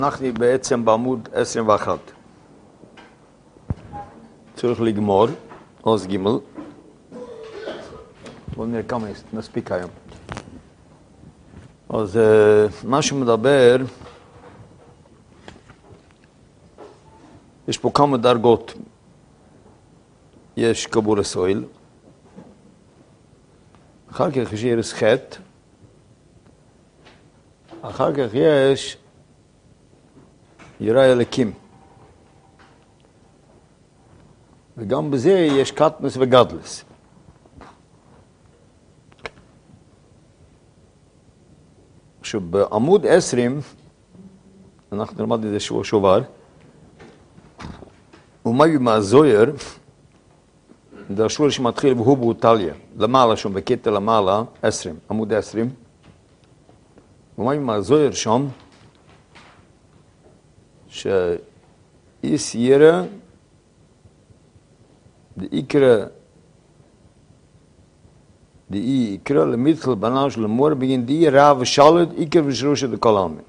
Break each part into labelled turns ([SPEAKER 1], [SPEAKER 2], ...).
[SPEAKER 1] אנחנו בעצם בעמוד 21. צריך לגמור, עוז ג'. בואו נראה כמה נספיק היום. אז מה שמדבר, יש פה כמה דרגות. יש קבור הסויל, אחר כך יש ירס חטא, אחר כך יש יראה אלוקים. וגם בזה יש קטנוס וגדלוס. עכשיו, בעמוד 20, אנחנו נלמד את זה שבוע שעבר, ומאי מהזויר, זה השור שמתחיל והוא באותליה, למעלה שם, בקטע למעלה, 20, עמוד 20. ומאי מהזויר שם, שאיס ירא, דאי יקרא למיתחל בנה של המור, בגין דאי רע ושלט, עיקר ושרושה דכל העלמין.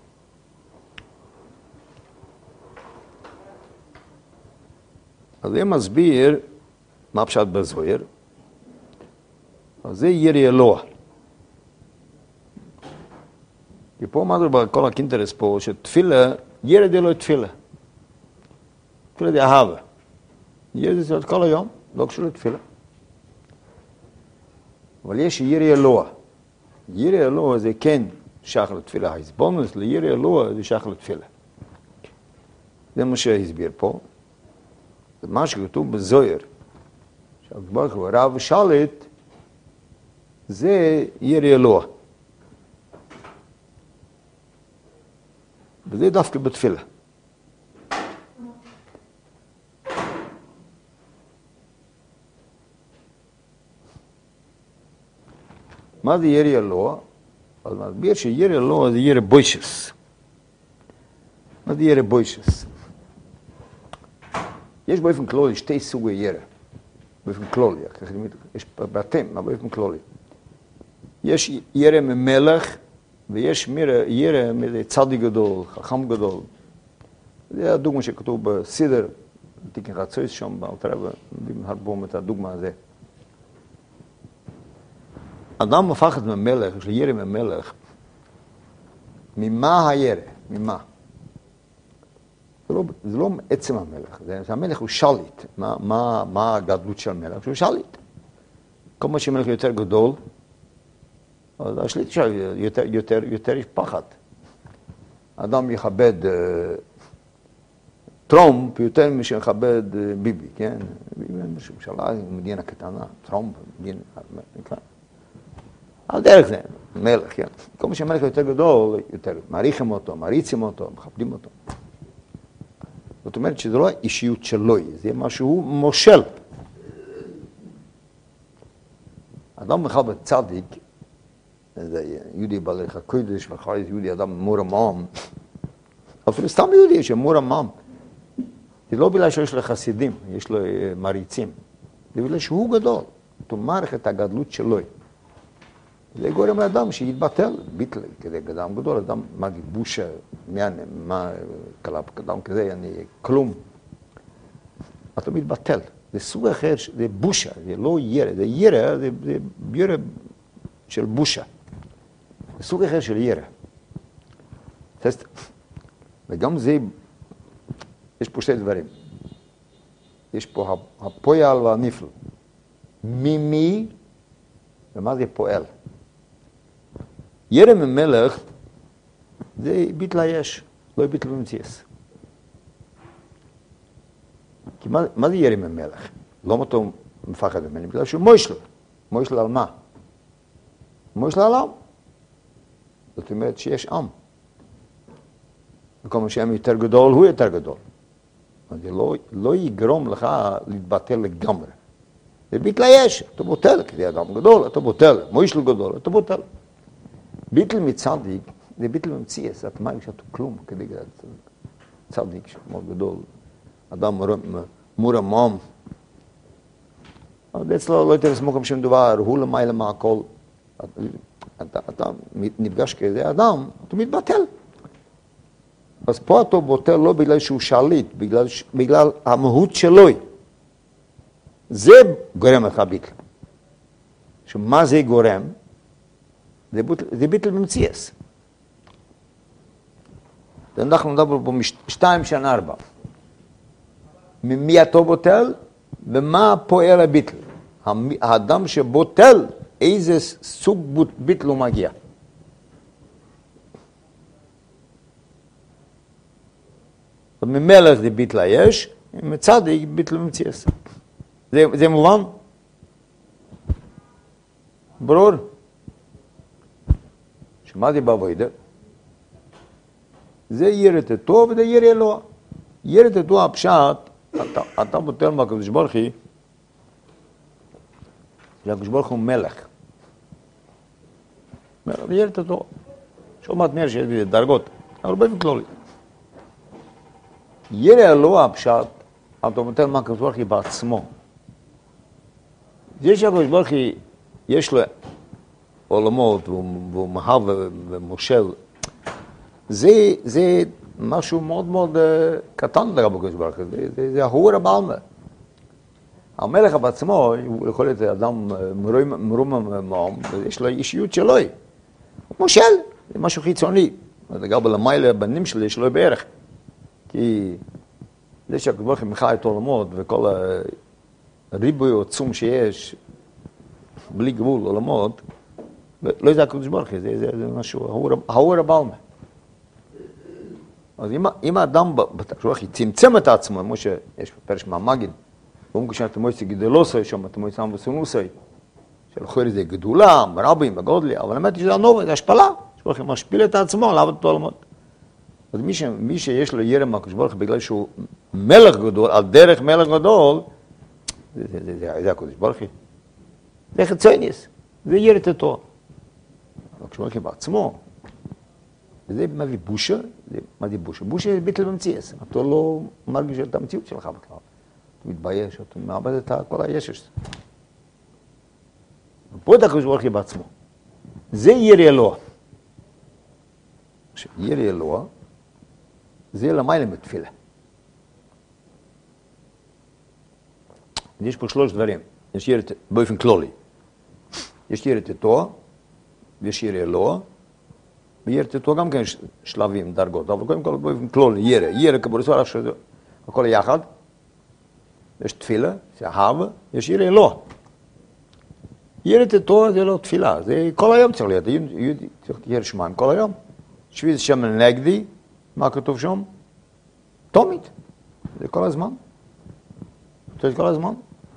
[SPEAKER 1] אז זה מסביר מה פשט בזויר, אז זה ירא אלוה. כי פה מדובר בכל הקינטרס פה, שתפילה, ירא דלו תפילה. תפילה די אהבה. ירא זה כל היום, לא קשור לתפילה. אבל יש ירא אלוה. ירא אלוה זה כן שייך לתפילה. הסבונוס לירא אלוה זה שייך לתפילה. זה מה שהסביר פה. זה מה שכתוב בזויר. שהקדוש ברוך הוא רע ושלט, זה ירא אלוה. וזה דווקא בתפילה. מה זה ירא אלוה? אז מסביר שירא אלוה זה ירא בוישס. מה זה ירא בוישס? יש באופן כללי שתי סוגי ירא. באופן כללי, יש באתם, אבל באופן כללי. יש ירא ממלך, ויש ירא מצדיק גדול, חכם גדול. זה הדוגמה שכתוב בסידר, תיקן חצויס שם, באלתרבה, הרבום את הדוגמה הזה. אדם מפחד ממלך, יש לו ירא ממלך. ממה הירא? ממה? זה לא עצם המלך, המלך הוא שליט. מה הגדלות של המלך? שהוא שליט. כל מה שמלך יותר גדול, אז השליט שלו יותר יש פחד. אדם יכבד טראמפ יותר משכבד ביבי, כן? ביבי ממשלה, מדינה קטנה, טראמפ, מדינה, כן? על דרך זה, מלך, כן? כל מה שמלך יותר גדול, יותר מעריכים אותו, מעריצים אותו, מכבדים אותו. זאת אומרת שזה לא האישיות שלו, זה משהו מושל. אדם מכבד צדיק, זה יהודי בעלך הקודש, ואחרי זה יהודי אדם מורמם. אפילו סתם יהודי שמורמם. זה לא בגלל שיש לו חסידים, יש לו מריצים. זה בגלל שהוא גדול. הוא מעריך את הגדלות שלו. זה גורם לאדם שיתבטל, ביטל, כדי אדם גדול, אדם מגיד בושה, מה כלב, אדם כזה, אני כלום. אתה מתבטל. זה סוג אחר, זה בושה, זה לא ירא, זה ירא, זה ירא של בושה. זה סוג אחר של ירא. וגם זה, יש פה שתי דברים. יש פה הפועל והנפל. ממי, ומה זה פועל? ירא ממלך, זה ביטל היש, לא ביטל במציאס. כי מה זה ירא ממלך? לא אותו מפחד ממני, בגלל שהוא מוישל. מוישל על מה? מוישל על עם. זאת אומרת שיש עם. וכל מה שהם יותר גדול, הוא יותר גדול. זה לא יגרום לך להתבטל לגמרי. זה ביטל היש, אתה בוטל, כי זה אדם גדול, אתה בוטל, מוישל גדול, אתה בוטל. ביטל מצדיק, זה ביטל במציאס, אתה מרגיש שאתה כלום, כדי צדיק מאוד גדול, אדם מורמם. אבל אצלו לא יותר סמוך שם דבר, הוא למעלה מהכל. אתה, אתה נפגש כזה אדם, אתה מתבטל. אז פה אתה בוטל לא בגלל שהוא שליט, בגלל המהות שלו. זה גורם לך ביטל. שמה זה גורם? זה ביטל במציאס. אנחנו נדבר פה 2 שנה 4. ממי אתה בוטל ומה פועל הביטל. האדם שבוטל, איזה סוג ביטל הוא מגיע. ממלך זה ביטלה יש, מצדיק ביטל במציאס. זה מובן? ברור? שמה זה בעבודה? זה יראת טוב וזה ירא אלוה. יראת טוב הפשט, אתה בוטל מהקדוש ברוך הוא, שהקדוש ברוך הוא מלך. יראת טוב. שומעת מהר שיש בזה דרגות, אבל באופן כללי. ירא אלוה הפשט, אתה בוטל מהקדוש ברוך הוא בעצמו. זה שהקדוש ברוך הוא יש לו עולמות והוא מהווה ומושל, זה משהו מאוד מאוד קטן לגבי הקדוש ברוך הוא, זה ההור הבעלמה. המלך בעצמו, הוא יכול להיות אדם מרומם מעם, יש לו אישיות שלו. הוא מושל, זה משהו חיצוני. לגבי למעלה בנים שלי יש לו בערך. כי זה שהקדוש ברוך הוא מחיה את העולמות וכל הריבוי העצום שיש, בלי גבול עולמות, לא זה הקדוש ברוך הוא, זה משהו, ההור הבעלמה. אז אם האדם בקדוש ברוך הוא צמצם את עצמו, כמו שיש בפרש מהמגיד, ואומרים כשאתה מועצה גדולוסי, שם אתה מועצה וסונוסי, שלחור איזה גדולה, רבים, בגודלי, אבל האמת שזה הנובה, זה השפלה, שקדוש ברוך הוא משפיל את עצמו, לעבוד את העולמות. אז מי שיש לו ירא מהקדוש ברוך הוא בגלל שהוא מלך גדול, על דרך מלך גדול, זה הקדוש ברוך הוא. זה חיצוניס, זה יראת טוב. הקדוש ברוך הוא בעצמו, וזה מביא בושה, מה זה בושה? בושה זה ביטל במציאס, אתה לא מרגיש את המציאות שלך בכלל. אתה מתבייש, אתה מאבד את כל הישש. פה את הקדוש ברוך הוא בעצמו. זה ירא אלוה. ירא אלוה, זה למעלה מתפילה. יש פה 3 דברים. יש ירא באופן כללי. יש ירא טוב, ויש ירא אלוה, וירא טוב גם כן שלבים, דרגות, אבל קודם כל באופן כללי, ירא כבורסו, הכל יחד. יש תפילה, זה אהבה, יש ירא אלוה. ירא טוב זה לא תפילה, זה כל היום צריך להיות, צריך ירא שמיים כל היום. שביז שם נגדי, מה כתוב שם? תמיד, זה כל הזמן. זה כל הזמן.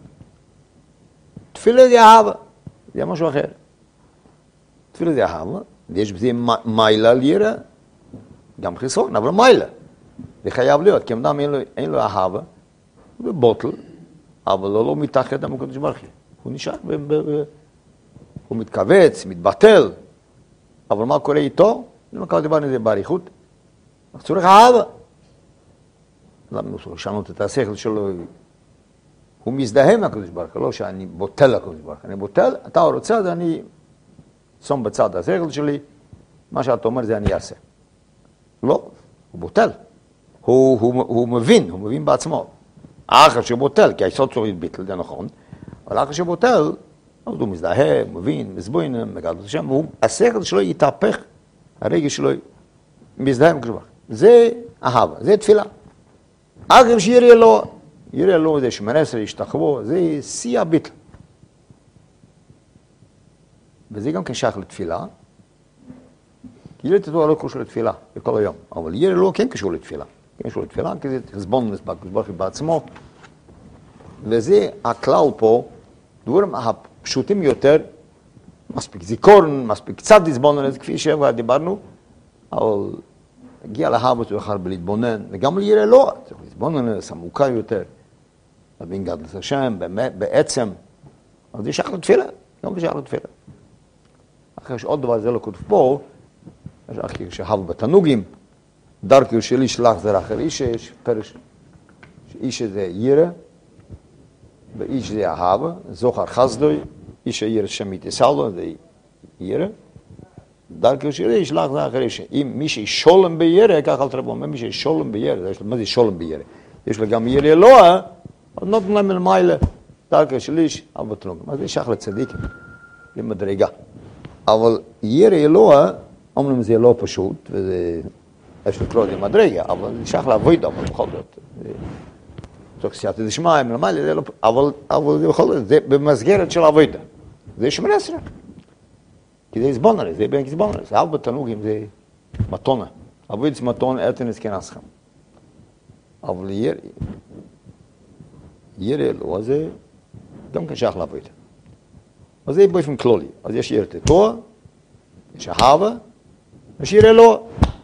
[SPEAKER 1] תפילה זה אהבה, זה משהו אחר. תפילה זה אהבה, ויש בזה מיילה לירה, גם חיסון, אבל מיילה. זה חייב להיות, כי אדם אין לו אהבה, זה בוטל, אבל לא מתחת המקודש ברוך הוא. הוא נשאר, הוא מתכווץ, מתבטל, אבל מה קורה איתו? למה כמה דיברנו זה בעריכות? אנחנו צריך אהבה. למה הוא לשנות את השכל שלו? הוא מזדהה מהקדוש ברוך הוא, לא שאני בוטל לקדוש ברוך הוא. אני בוטל, אתה רוצה, אז אני שם בצד השכל שלי, מה שאתה אומר זה אני אעשה. לא, הוא בוטל. הוא מבין בעצמו. אחר שבוטל, כי היסוד שלו התביטל, זה נכון, אבל אחר שבוטל, אז הוא מזדהה, מבין, מזבוין, מגדל את השם, השכל שלו יתהפך, הרגש שלו מזדהה עם הקדוש ברוך הוא. זה אהבה, זה תפילה. אגב שירא אלוה, ירא אלוה זה שמרסר, ישתחוו, זה שיא הביטל. וזה גם כן שייך לתפילה, כי ירא אלוה לא קשור לתפילה, בכל היום, אבל ירא אלוה כן קשור לתפילה. כן קשור לתפילה, כי זה חסבון בקדוש ברוך הוא בעצמו, וזה הכלל פה, דברים הפשוטים יותר, מספיק זיכרון, מספיק קצת להתבונן, כפי שדיברנו, אבל הגיע להבות ואחר בלהתבונן, וגם לירא אלוה, צריך להתבונן, עמוקה יותר, להבין גדלות השם, בעצם, אז זה שייך לתפילה, גם זה שייך לתפילה. אחרי שעוד דבר זה לא כתוב פה, יש אחרי שהבו בתנוגים, דרכו של איש לך זה אחר איש, יש פרש, שאיש זה ירא, ואיש זה אהבה, זוכר חסדוי, איש הירא שם יתסלו, זה ירא, דרכו שלי ישלח זה אחרי שאם מי ששולם בירא, כך אל תרבו, מי ששולם בירא, מה זה שולם בירא? יש לו גם ירא אלוה, אז נותן להם למעלה, דרכו שלי, אבל בתנוג. מה זה שייך לצדיקים? למדרגה. אבל ירא אלוה, אומרים זה לא פשוט, וזה, יש לקרוא זה מדרגה, אבל זה שייך לעבוד, אבל בכל זאת. צריך סייעתא דשמיא, למעלה, זה לא, אבל זה בכל זאת, זה במסגרת של עבודה. זה 18. כי זה יסבונר, זה בין יסבונר. זה ארבע תנוגים, זה מתונה. עבוד מתון, אתנס כנסכם. אבל ירא אלוה זה גם כן שייך לעבודה. אז זה באופן כללי. אז יש יראת תורה, יש אהבה, יש ירא אלוה.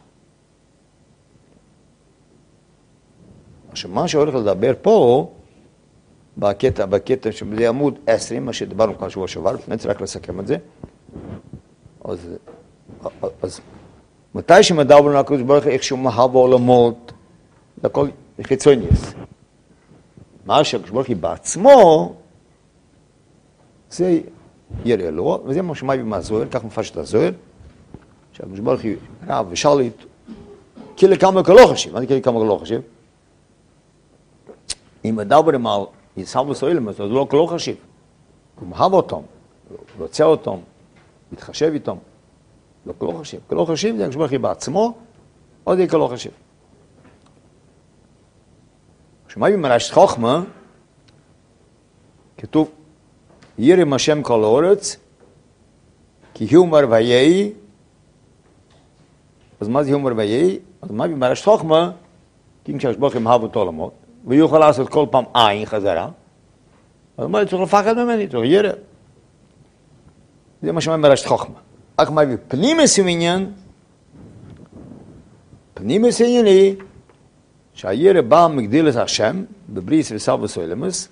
[SPEAKER 1] עכשיו, מה שהולך לדבר פה, בקטע שזה עמוד 20, מה שדיברנו כאן שבוע שעבר, נצטרך רק לסכם את זה. אז מתי שמדברים על הקדוש ברוך הוא, איך שהוא מאהב העולמות, זה הכל חיצוניוס. מה שהקדוש ברוך הוא בעצמו, זה ירא אלוה, וזה מה שמביא מהזוהר, כך מפשט הזוהר, שהקדוש ברוך הוא רב ושליט, כאילו כמה לא חושב, מה זה כאילו כמה לא חושב? אם מדברים על ישב וסוילם, אז לא לא חושב. הוא מאהב אותם, רוצה אותם, מתחשב איתם. לא כל חושב. כל חושב זה הקדוש ברוך הוא בעצמו, או זה כל חושב. כשמביאים מרשת חוכמה, כתוב, ירם השם כל הארץ, כי הוא אומר ויהי. אז מה זה הוא אומר ויהי? אז מביאים מרשת חוכמה, כי הקדוש ברוך הוא מאהב את העולמות, ויוכל לעשות כל פעם עין חזרה, אז מה צריך לפחד ממני? צריך ירא. זה מה שמביאים מרשת חוכמה. רק מביא פנימוס עניין, פנימוס עניין היא שהירא בא מגדילת השם, בבריס וסלבוס אילמוס,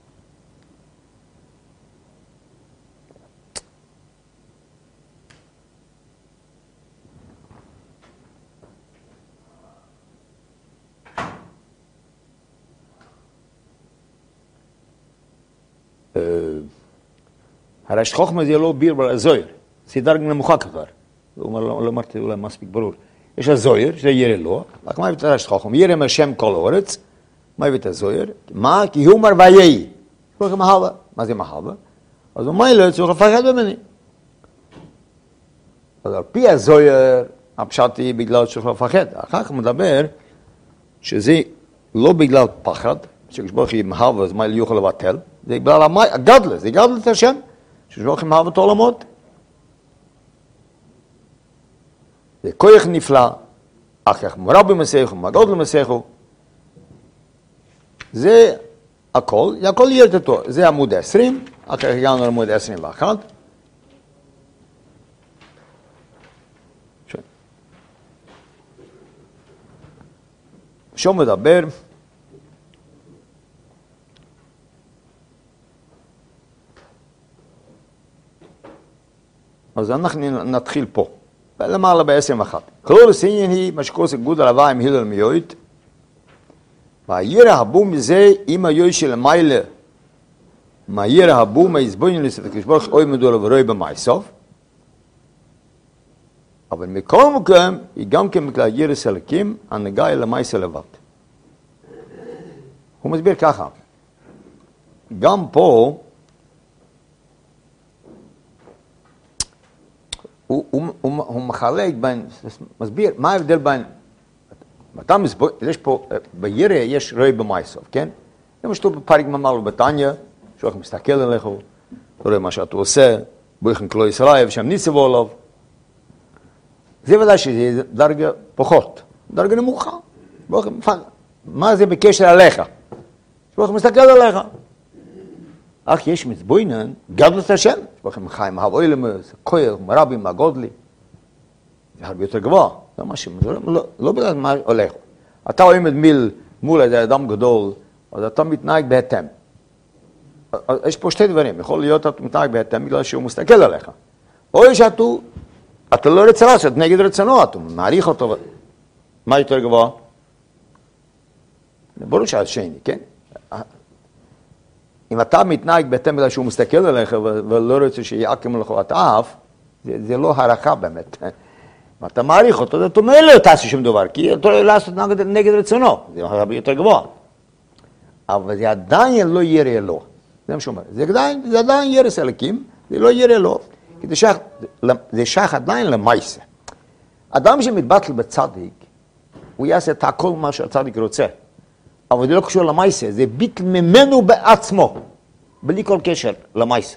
[SPEAKER 1] הרשת חוכמה זה לא ביר בזוהר, זה דרגה נמוכה כבר. לא אמרתי אולי מספיק ברור. יש הזוהר, שזה ירא אלוה, רק מה הביא את הרשת חוכמה? ירא מהשם כל הארץ, מה הביא את הזוהר? מה? כי הוא אומר ויהי. צריך מאהבה. מה זה מאהבה? אז הוא אומר לו, צריך לפחד ממני. אז על פי הזוהר, הפשט היא בגלל שצריך לפחד. אחר כך מדבר שזה לא בגלל פחד, שכשברוך היא מאהבה, אז מה יוכל לבטל, זה בגלל הגדלה, זה גדלה את השם, שכשברוך היא מאהבה את העולמות. זה כוח נפלא, אחר כך מרבי מסכו, מגודל מסכו, זה הכל, זה הכל יהיה אותו, זה עמוד 20, אחר כך הגענו לעמוד 21. שם מדבר, אז אנחנו נתחיל פה. למעלה ב-21. כלול הסיין היא משקוס גודל הווה עם הילל מיועית, והירא הבו מזה עם היועי של המיילה, מהירא הבו מהזבוין לסת הקדוש ברוך הוא מדולה ורואי במעסוף, אבל מכל מקום היא גם כן מכלל ירא סלקים הנגע אל המעשה לבד. הוא מסביר ככה, גם פה הוא מחלק בין, מסביר, מה ההבדל בין, יש פה, בירא יש רואי במעסוף, כן? למשל בפרק ממל ובתניא, שהוא מסתכל עליך, הוא רואה מה שאתה עושה, בויכן כלו ישראל, ושם ניצבו עליו. זה ודאי שזה דרגה פחות, דרגה נמוכה. מה זה בקשר עליך? שהוא מסתכל עליך. אך יש מצבוינן, גדלת השם, שבכם חיים האבוילמוס, כוח, מרבים, הגודלי. זה הרבה יותר גבוה. זה משהו, לא בגלל מה הולך. אתה עומד מול איזה אדם גדול, אז אתה מתנהג בהתאם. יש פה שתי דברים. יכול להיות שאתה מתנהג בהתאם בגלל שהוא מסתכל עליך. או שאתה לא רוצה לעשות נגד רצונו, אתה מעריך אותו. מה יותר גבוה? ברור שעד שני, כן? אם אתה מתנהג בהתאם בגלל שהוא מסתכל עליך ולא רוצה שיעקם לך את האף, זה לא הערכה באמת. אתה מעריך אותו, אתה אומר לא תעשי שום דבר, כי אתה לא לעשות נגד רצונו, זה הרבה יותר גבוה. אבל זה עדיין לא ירא אלוה. זה מה שאומר. זה עדיין ירא אלוקים, זה לא ירא אלוה. זה שייך עדיין למעשה. אדם שמתבטל בצדיק, הוא יעשה את הכל מה שהצדיק רוצה. אבל זה לא קשור למעשה, זה ביטל ממנו בעצמו, בלי כל קשר למעשה.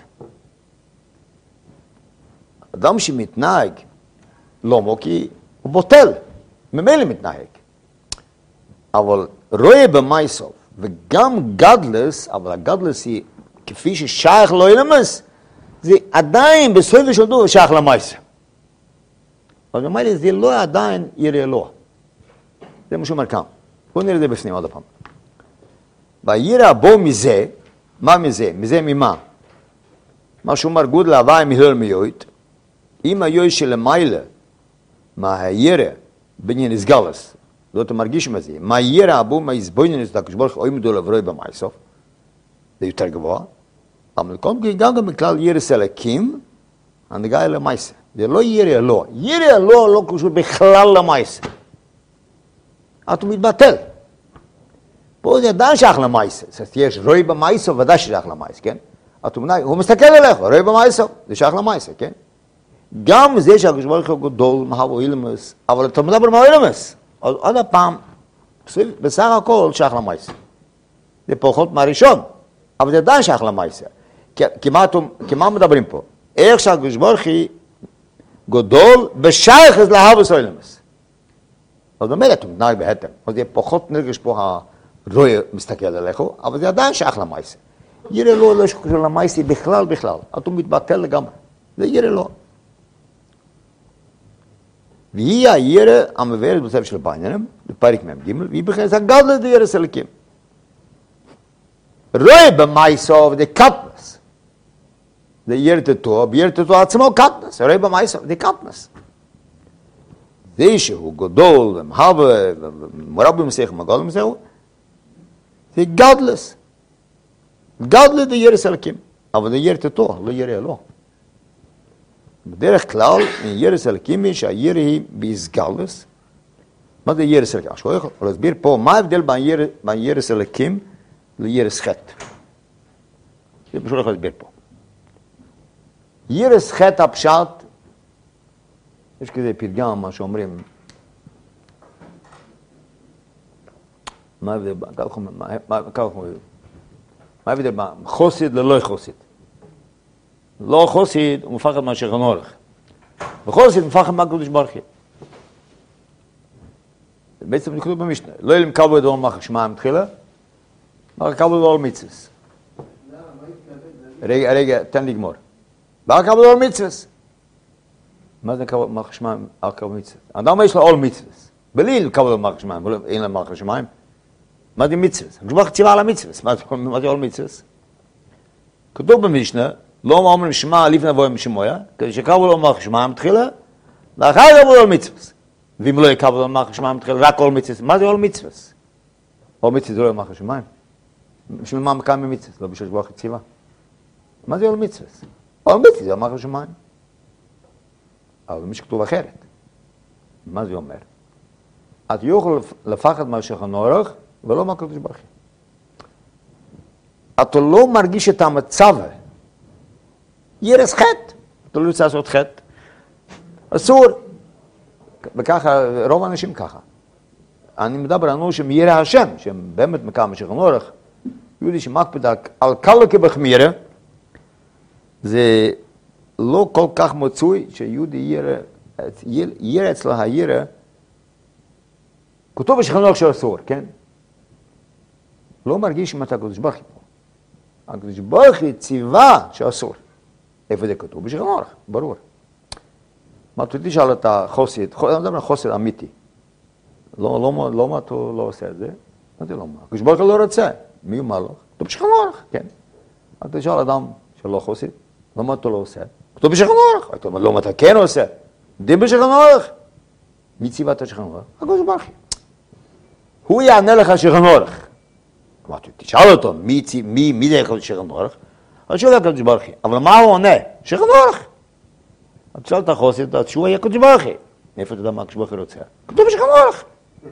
[SPEAKER 1] אדם שמתנהג לא מוקי, הוא בוטל, ממילא מתנהג. אבל רואה במעשה, וגם גדלס, אבל הגדלס היא כפי ששייך לא ילמס, זה עדיין בסופו של דבר שייך למעשה. אבל במילא זה לא עדיין ירא אלוה. זה מה שאומר כאן. בואו נראה את זה בפנים עוד הפעם. וירא בו מזה, מה מזה? מזה ממה? מה שאומר גודל הוואי מהלל מיועד, אם היועד שלמעלה, מה הירא בניין הסגלס, לא אתה מרגיש מה זה, מה ירא בו מהסבוינינוס דקדוש ברוך הוא מדול עברו במעשה, זה יותר גבוה, אבל גם בכלל ירא אלוקים, הנגע אל המעשה. זה לא ירא אלוה. ירא אלוה לא קשור בכלל למעשה. אתה מתבטל. פה זה עדיין שייך למעשה. זאת אומרת, יש רואי במעשה, ודאי שייך למעשה, כן? הוא מסתכל עליך, רואי במעשה, זה שייך למעשה, כן? גם זה שהקדוש ברוך הוא גדול, מהווה אילמס, אבל אתה מדבר מה אילמס. עוד הפעם, בסך הכל שייך למעשה. זה פחות מהראשון, אבל זה עדיין שייך למעשה. כי מה מדברים פה? איך שהקדוש ברוך הוא גדול בשייך להווה אילמס. זאת אומרת, הוא מתנהג בהתאם. אז זה פחות נרגש פה הרואי מסתכל עליך, אבל זה עדיין שייך למעשה. ירא אלוה לא שקשור למעשה בכלל. אתה מתבטל לגמרי. זה ירא אלוה. והיא הירא המבארת בספר של בעניינים, בפרק מ"ג, והיא בכלל הגדלת ירא אלוקים. רואה במעשה זה קטנוס. זה ירא תתו, בירא תתו עצמו קטנוס. רואה במעשה זה קטנוס. זה שהוא גדול ומהווה ומרבה מסך ומגדול מסך, זה גדלס. גדלת זה ירא אלוקים. אבל זה ירא תתו, לא ירא אלוה. בדרך כלל, ירא אלוקים היא שהירא היא בהסגלס. מה זה ירא אלוקים? עכשיו, אני יכול להסביר פה מה ההבדל בין ירא אלוקים לירא חטא. זה פשוט יכול להסביר פה. ירא חטא הפשט, יש כזה פתגם, מה שאומרים, מה ההבדל בין חסיד ללא חסיד? לא חסיד, הוא מפחד מהשולחן אורך. וחסיד מפחד מהקדוש ברוך הוא. בעצם כתוב במשנה, לא ילם קבל דבר מחר שמיים תחילה, רק קבל דבר מצווה. רגע, תן לגמור. רק קבל דבר מצווה. מה זה קבל מחר שמיים? רק קבל מצווה. אדם יש לו עול מצווה. בלי קבל דבר מחר שמיים, אין לה מחר שמיים. מה זה מצווה? הקדוש ברוך הוא ציווה על המצווה. מה זה עול מצווה? כתוב במשנה, לא אומרים שמע לפני אבוים משמויה, כדי שקבלו לו מלך שמיים תחילה, ואחר כך עול מצווה. ואם לא יקבלו לו מלך שמיים תחילה, רק עול מצווה. מה זה עול מצווה? עול מצווה זה לא מלך שמיים. בשביל מה מקיים במצווה? לא בשביל שבוח הציבה. מה זה עול מצווה? עול מצווה זה מלך שמיים. אבל מי שכתוב אחרת. מה זה אומר? את יוכל לפחד מהשולחן אורך, ולא מהקדוש ברוך הוא. אתה לא מרגיש את המצב. ירא חטא. אתה לא רוצה לעשות חטא. אסור. וככה, רוב האנשים ככה. אני מדבר על אנשים ירא השם, שהם באמת מקיים מהשולחן אורך. יהודי שמקפיד על קלה כבחמירה, זה לא כל כך מצוי שיהודי ירא אצלו הירא, כתוב בשולחן אורך שאסור, כן? לא מרגיש אם אתה הקדוש ברוך הוא. הקדוש ברוך הוא ציווה שאסור. איפה זה כתוב? בשולחן אורך, ברור. מה אתה תשאל את החסיד, אני מדבר על חסיד אמיתי. לא מה אתה לא עושה את זה? מה זה לא מה? הקדוש ברוך הוא לא רוצה. מי אומר לך? כתוב בשולחן אורך, כן. אתה תשאל אדם שלא חסיד, למה אתה לא עושה? כתוב בשולחן אורך. אתה אומר, לא מה אתה כן עושה? דין בשולחן אורך. מי ציווה את השולחן אורך? הקדוש ברוך הוא. הוא יענה לך שולחן אורך. אמרתי, תשאל אותו, מי זה שולחן אורך? אז שואל הקדוש ברוך הוא, אבל מה הוא עונה? שולחן אורך. אז תשאל את החוסית, התשובה היא הקדוש ברוך הוא. מאיפה אתה יודע מה הקדוש ברוך הוא רוצה? כתוב בשולחן אורך.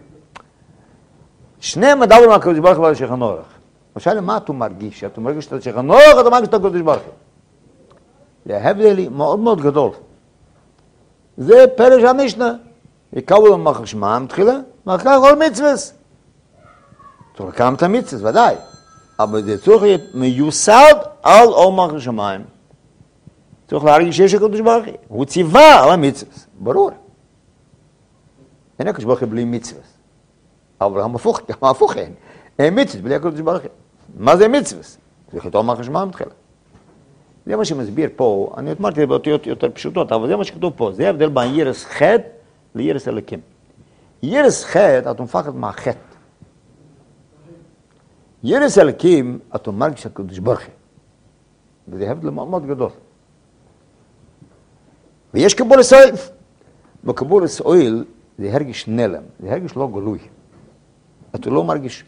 [SPEAKER 1] שניהם מדברים על הקדוש ברוך הוא ועל שולחן אורך. למשל, מה אתה מרגיש? אתה מרגיש שאתה שולחן אורך, אתה מרגיש שאתה הקדוש ברוך הוא. זה הבדל מאוד מאוד גדול. זה פרש המשנה. יקבלו מחר שמיים תחילה, ואחר כך כל מצווס. צריך לקיים את המצווס, ודאי. אבל זה צריך להיות מיוסד על אור מחר שמיים. צריך להרגיש שיש הקדוש ברוך הוא. הוא ציווה על המצווס, ברור. אין הקדוש ברוך הוא בלי מצווס. אבל המפוך אין. אין מצווס בלי הקדוש ברוך הוא. מה זה מצווס? צריך להיות אור מחר שמיים תחילה. זה מה שמסביר פה, אני אמרתי באותיות יותר פשוטות, אבל זה מה שכתוב פה. זה ההבדל בין ירס חטא לירס אלוקים. ירס חטא, אתה מפחד מהחטא. ירס אלוקים, אתה מרגיש הקדוש ברוך הוא. וזה הבדל מאוד מאוד גדול. ויש קבולת אוהל. בקבולת אוהל זה הרגיש נלם, זה הרגיש לא גלוי. אתה לא מרגיש.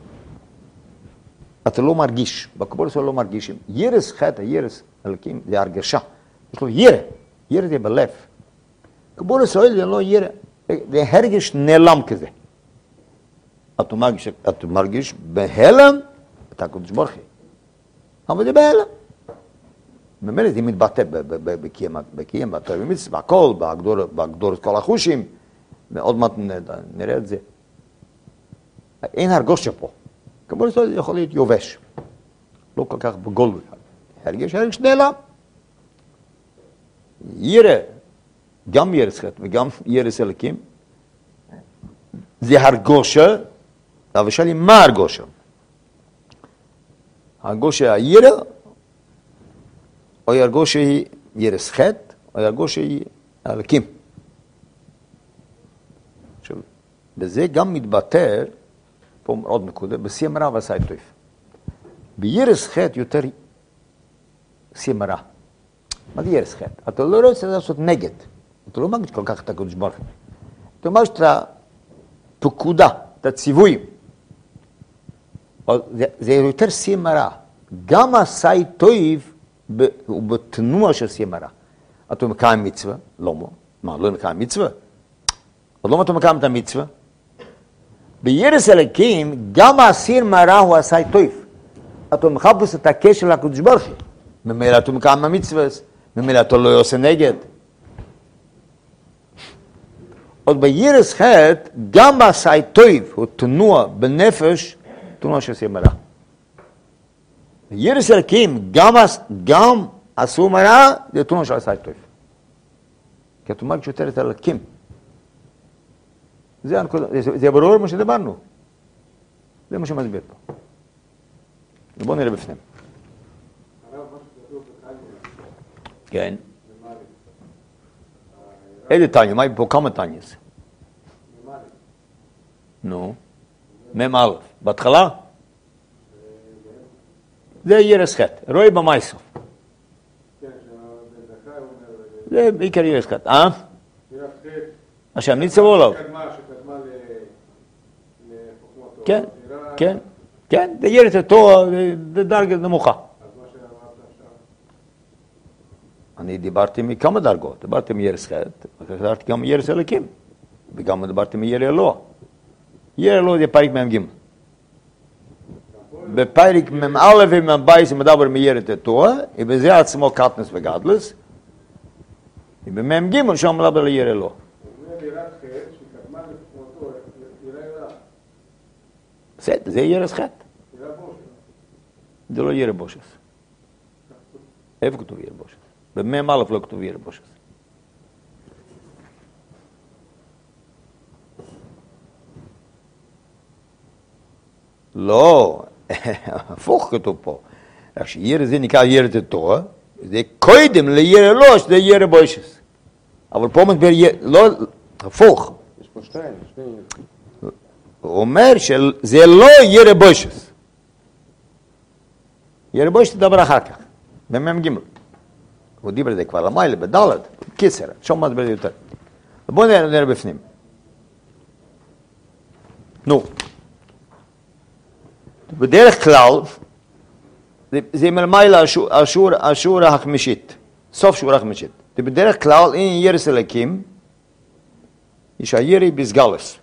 [SPEAKER 1] אתה לא מרגיש, בקבולת אוהל לא מרגישים. ירס חטא, ירס אלוקים, זה הרגשה. יש לו ירא, ירא זה בלב. קבולת אוהל זה לא ירא, זה הרגש נעלם כזה. אתה מרגיש בהלם, אתה הקדוש ברוך הוא. אבל זה בהלם. ממילא זה מתבטא בקיים, בתורה ומצווה, בכל, בהגדור את כל החושים, ועוד מעט נראה את זה. אין הרגושה פה. קבולת אוהל יכול להיות יובש. לא כל כך בגולוי. הרגש נעלם. ירא, גם ירס חטא וגם ירס אלוקים, זה הרגושה, אבל שאלי מה הרגושה? הרגושה הירא, או הרגושה היא ירס חטא, או הרגושה היא אלוקים. עכשיו, בזה גם מתבטא, פה עוד נקודה, בסיים רע ועשה טוב. בירס חטא יותר סיים רע. מה זה ירס חטא? אתה לא רוצה לעשות נגד. אתה לא מרגיש כל כך את הקדוש ברוך הוא. אתה מרגיש את הפקודה, את הציוויים. זה יותר סיים רע. גם עשה טוב הוא בתנוע של סיים רע. אתה מקיים מצווה? לא. מה, לא מקיים מצווה? עוד לא אתה מקיים את המצווה? בירס אלוקים, גם הסיר מרע הוא עשה טוב. אתה מחפש את הקשר לקדוש ברוך הוא. ממילא אתה מקיים המצווה, ממילא אתה לא עושה נגד. עוד בירס חטא, גם עשה טוב הוא תנוע בנפש, תנוע של סיר מרע. בירס אלוקים, גם עשו מרע, זה תנוע של עשה טוב. כי אתה מרגיש יותר את אלוקים. זה ברור מה שדיברנו. זה מה שמסביר פה. בואו נראה בפנים. כן. איזה טניה? מה פה כמה טניס? נו. מם א'. בהתחלה? זה ירס חטא. רואי במייסוף. זה בעיקר ירס חטא. השם ניצבו עליו. כן, כן, כן, זה ירס אותו, זה דרגה נמוכה. אני דיברתי מכמה דרגות, דיברתי מירס חטא, דיברתי גם מירס אלוקים, וגם דיברתי מירא אלוה. ירא אלוה זה פרק מ"ג. בפרק מ"א ומ"ב מדבר מירא תורה, ובזה עצמו קטנוס וגדלוס, ובמ"ג שם מדבר על ירא אלוה. בסדר, זה ירס חטא. זה לא ירא בושס. איפה כתוב ירא בושס? במ"א לא כתוב ירא בושס. לא, הפוך כתוב פה. רק שירא זה נקרא ירא תורה, זה קודם לירא אלוה, שזה ירא בושס. אבל פה מדבר לא, הפוך.
[SPEAKER 2] יש פה שתיים.
[SPEAKER 1] הוא אומר שזה לא ירא בושס. ירא בושס תדבר אחר כך, במ"ג. הוא דיבר את זה כבר למעלה, בדלת, קיצר, שום מה דבר יותר. בואו נראה בפנים. נו. בדרך כלל, זה מלמעלה השורה החמישית, סוף שורה החמישית. בדרך כלל אין ירס אלוקים, יש הירי בסגלוס.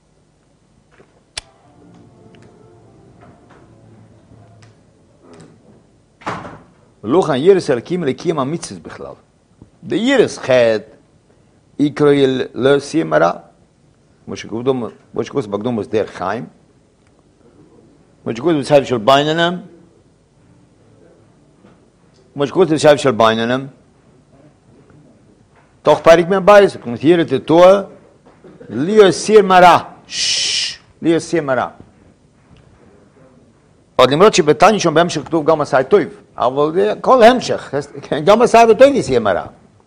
[SPEAKER 1] ולכן ירס אלוקים אלוקים המצווה בכלל. בירס חטא יקרא לא סיים הרע, כמו שכתוב בקדומוס דרך חיים, כמו שכתוב בצד של בייננם, כמו שכתוב בצד של בייננם, תוך פרק מהבייס, כמו תהיה את התואר, ליו סיר מרע, ליו סיר מרע. עוד למרות שבתניא שם בהמשך כתוב גם עשי טוב, אבל כל המשך, גם עשי וטוב יסיר מרע.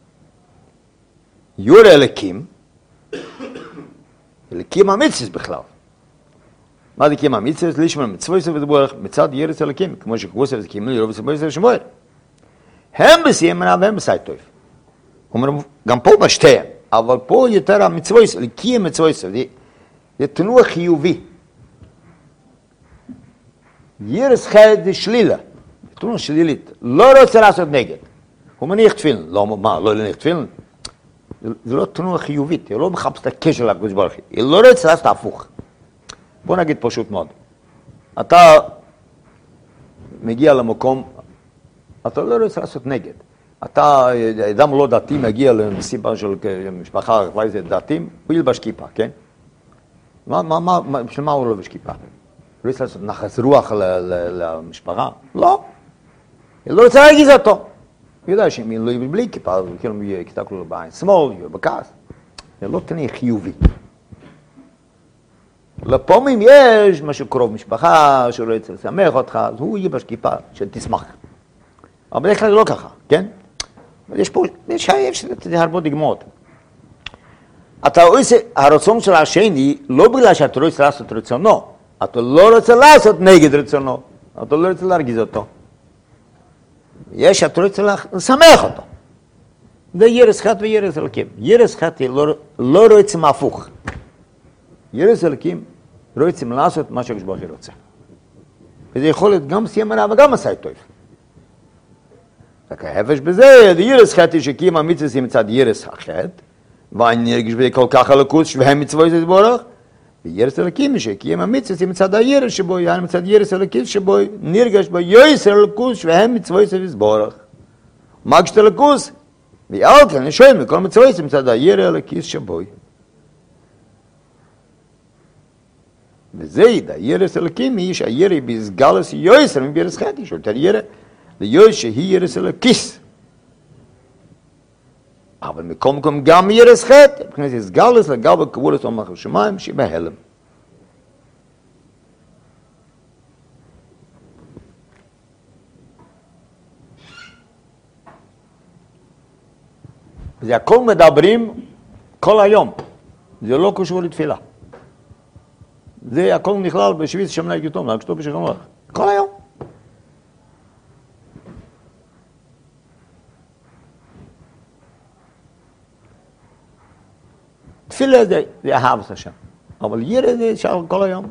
[SPEAKER 1] יור אלוקים, אלוקים המצווה בכלל. מה זה אלוקים המצווה? זה לשמור מצוות ודבורך מצד ירס אלוקים, כמו שכבוסה וזקים לרוב וסבויס ושמואל. הם בסיר מרע והם עשי טוב. אומרים, גם פה בשתיהם, אבל פה יותר המצוות, אלוקים מצוות, זה תנוע חיובי. ירס חטא זה שלילה, תנוע שלילית, לא רוצה לעשות נגד. הוא מניח תפילין, לא, מה, לא להניח תפילין? זה לא תנוע חיובית, היא לא מחפש את הקשר לקדוש ברוך הוא, היא לא רוצה לעשות הפוך. בוא נגיד פשוט מאוד, אתה מגיע למקום, אתה לא רוצה לעשות נגד. אתה, אדם לא דתי, מגיע למסיבה של משפחה, כבר איזה דתיים, הוא ילבש כיפה, כן? בשביל מה הוא לא לובש כיפה? הוא רוצה לעשות נחס רוח למשפחה? לא. היא לא רוצה להגיז אותו. הוא יודע שאם היא לא יהיה בלי כיפה, כאילו יהיה כיתה כלולה בעין שמאל, יהיה בכעס. זה לא תנאי חיובי. לפעמים יש משהו קרוב משפחה, שהוא רוצה לשמח אותך, אז הוא ילבש כיפה, שתשמח. אבל בדרך כלל זה לא ככה, כן? יש פה, יש הרבה דגמאות. אתה עושה, הרצון של השני, לא בגלל שאתה רוצה לעשות רצונו, אתה לא רוצה לעשות נגד רצונו, אתה לא רוצה להרגיז אותו. אתה רוצה לשמח אותו. זה ירס חטא וירס אלוקים. ירס חטא לא רוצים הפוך. ירס אלוקים רוצים לעשות מה שהקדוש ברוך הוא רוצה. וזה יכול להיות גם סיים הרע וגם עשה טוב. רק ההפך בזה, ירס חטא שקיים המצווה מצד ירס החטא, ואני נרגש בזה כל כך הלכות שווהם מצוות יתברך, וירס אלוקים שקיים המצווה מצד הירס שבו, יעני מצד ירס אלוקים שבו, נרגש בו יויסר הלכות שווהם מצוות יתברך. מגשת הלכות, ואל כן נשאל מכל מצוות מצד הירס אלוקים שבו. וזה הירס אלוקים היא שהירס בסגלוס יויסר מבירס חטא, שאותר ירס, ליויס שהיא ירס אלוקיס. אבל מקום גם ירס חטא, בכנסת סגלוס לגבי קבולת עומך השמיים שבהלם. זה הכל מדברים כל היום, זה לא קשור לתפילה. זה הכל נכלל בשביס שמנה יקטום, להקשתו בשכמוך, כל היום. תפילה זה אהבת השם, אבל ירא זה שייך כל היום.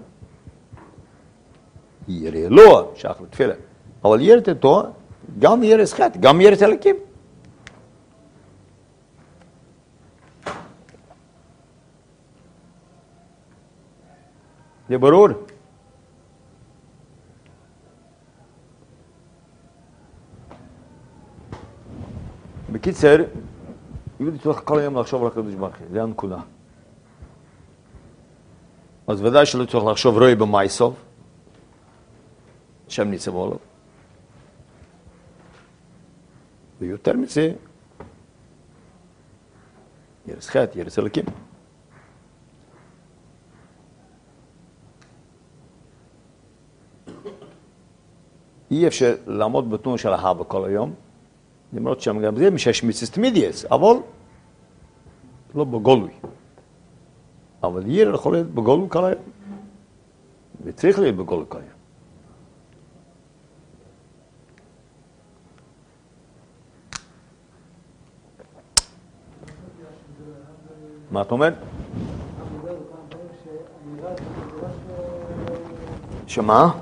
[SPEAKER 1] ירא לא שייך לתפילה, אבל ירא תתו, גם ירא חטא, גם ירא אלוקים. זה ברור. בקיצר, יהודי צריך כל היום לחשוב על הקדוש ברוך הוא, זה הנקודה. אז ודאי שלא צריך לחשוב רואי במייסוב, שם ניצב עליו. ויותר מזה, ירס חטא, ירס אלוקים. אי אפשר לעמוד בתנועה של אהבה כל היום, למרות שם גם זה משש מצוות תמיד יש, אבל לא בגולוי. אבל ירא יכול להיות בגולוי כל היום, וצריך להיות בגולוי כל היום. מה אתה אומר? שמה?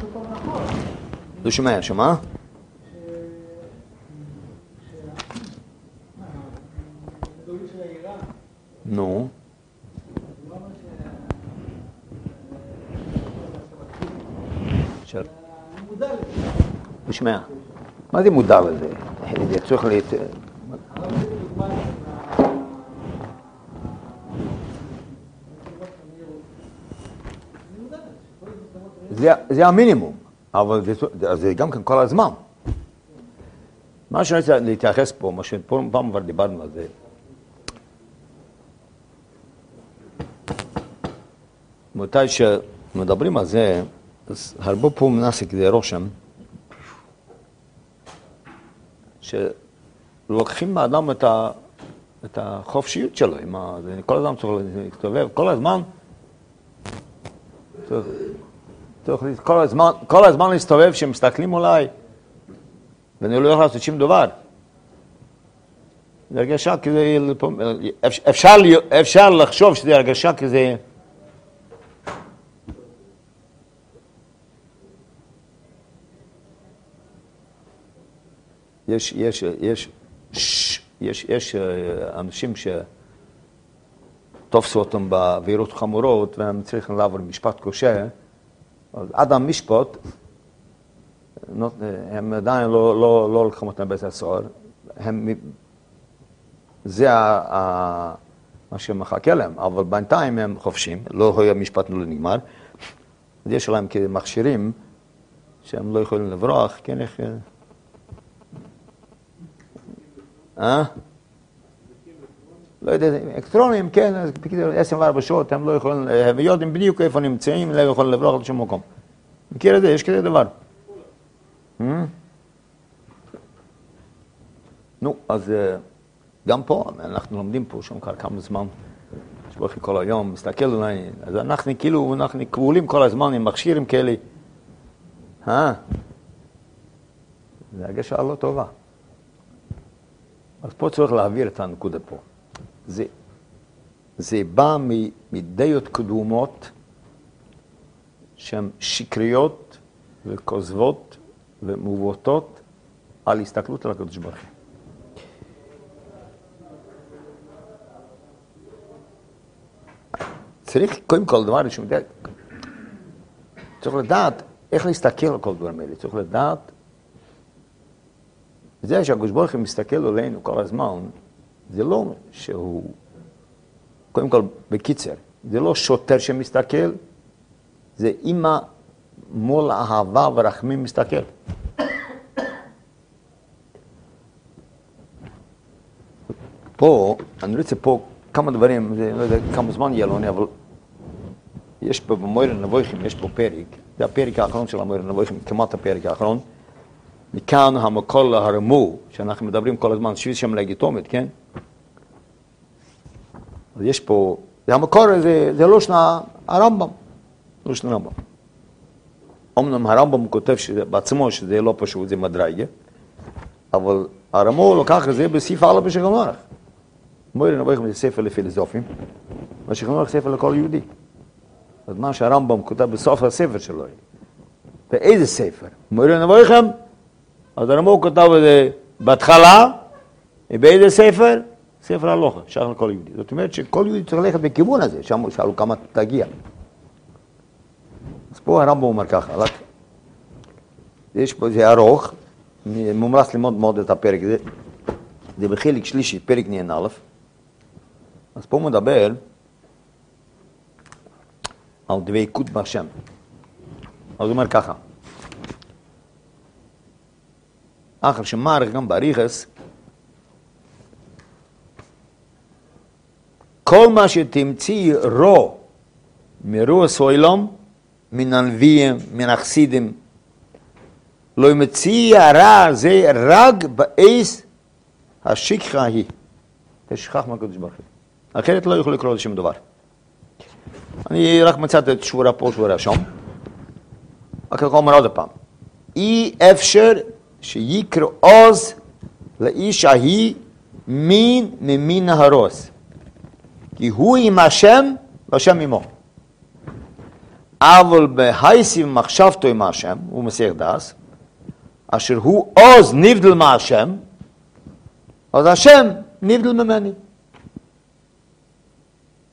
[SPEAKER 1] לא שומע, שמה? של... תשמע, מה זה מודע לזה? צריך זה המינימום, אבל זה גם כן כל הזמן. מה שאני רוצה להתייחס פה, מה שפעם כבר דיברנו על זה, מתי שמדברים על זה, אז הרבה פעמים נעשה כדי רושם, שלוקחים מהאדם את החופשיות שלו, כל הזמן צריך להסתובב, כל הזמן, כל הזמן להסתובב שמסתכלים אולי, ואני לא יכול לעשות שום דבר. זה הרגשה כזה, אפשר לחשוב שזה הרגשה כזה, יש אנשים שתופסו אותם בעבירות חמורות והם צריכים לעבור משפט קשה, אז עד המשפט הם עדיין לא לוקחים אותם בבית הסוהר, זה מה שמחכה להם, אבל בינתיים הם חופשים, לא היה משפט לא נגמר, יש להם כמכשירים שהם לא יכולים לברוח, כן איך... לא יודע, אלקטרונים, כן, 24 שעות, הם לא יכולים, הם יודעים בדיוק איפה נמצאים, לא יכולים לברוח לשום מקום. מכיר את זה? יש כזה דבר. נו, אז גם פה, אנחנו לומדים פה שם כמה זמן, שבוכי כל היום, מסתכל עליי, אז אנחנו כאילו, אנחנו כבולים כל הזמן עם מכשירים כאלה. זה הרגשה לא טובה. אז פה צריך להעביר את הנקודה פה. זה בא מדעות קדומות שהן שקריות וכוזבות ומעוותות על הסתכלות על הקדוש ברוך הוא. צריך קודם כל דבר ראשון, צריך לדעת איך להסתכל על כל דברים האלה, צריך לדעת זה שהקדוש ברוך הוא מסתכל עלינו כל הזמן, זה לא שהוא, קודם כל בקיצר, זה לא שוטר שמסתכל, זה אמא מול אהבה ורחמים מסתכל. פה, אני רוצה פה כמה דברים, לא יודע כמה זמן יהיה לנו, אבל יש פה במויר הנבויכים, יש פה פרק, זה הפרק האחרון של המויר הנבויכים, כמעט הפרק האחרון, מכאן המקור הרמו, שאנחנו מדברים כל הזמן, שביל שם לגיטומית, כן? אז יש פה, זה המקור, זה לא שנה הרמב"ם, לא שנה הרמב"ם. אמנם הרמב"ם כותב בעצמו שזה לא פשוט, זה מדרגה, אבל הרמו לוקח את זה בסעיף א' בשולחן ערוך. מויר הנבויכים זה ספר לפילוסופים, והשולחן ערוך ספר לכל יהודי. אז מה שהרמב"ם כותב בסוף הספר שלו, באיזה ספר? מויר הנבויכים, אז הרמב"ם כותב את זה בהתחלה, באיזה ספר? ספר הלכה, שייך לכל יהודי. זאת אומרת שכל יהודי צריך ללכת בכיוון הזה, שם שאלו כמה תגיע. אז פה הרמב"ם אומר ככה, יש פה, זה ארוך, מומלץ ללמוד מאוד את הפרק הזה, זה בחלק שלישי, פרק נ"א, אז פה הוא מדבר על דבקות בהשם. אז הוא אומר ככה, אחר שמערך גם באריכוס, כל מה שתמציא רוע מרוח העולם, מן הנביאים, מן החסידים, לא ימציא הרע זה רק בעץ השכחה היא. תשכח מהקדוש ברוך הוא. אחרת לא יוכלו לקרוא לשום דבר. אני רק מצאתי את שבורה פה, שבורה שם. רק אומר עוד פעם. אי אפשר שיקרא עוז לאיש ההיא מין ממין הרוס. כי הוא עם השם והשם עמו. אבל בהייסי ומחשבתו עם השם, הוא מסיח דס, אשר הוא עוז נבדל מהשם, אז השם נבדל ממני.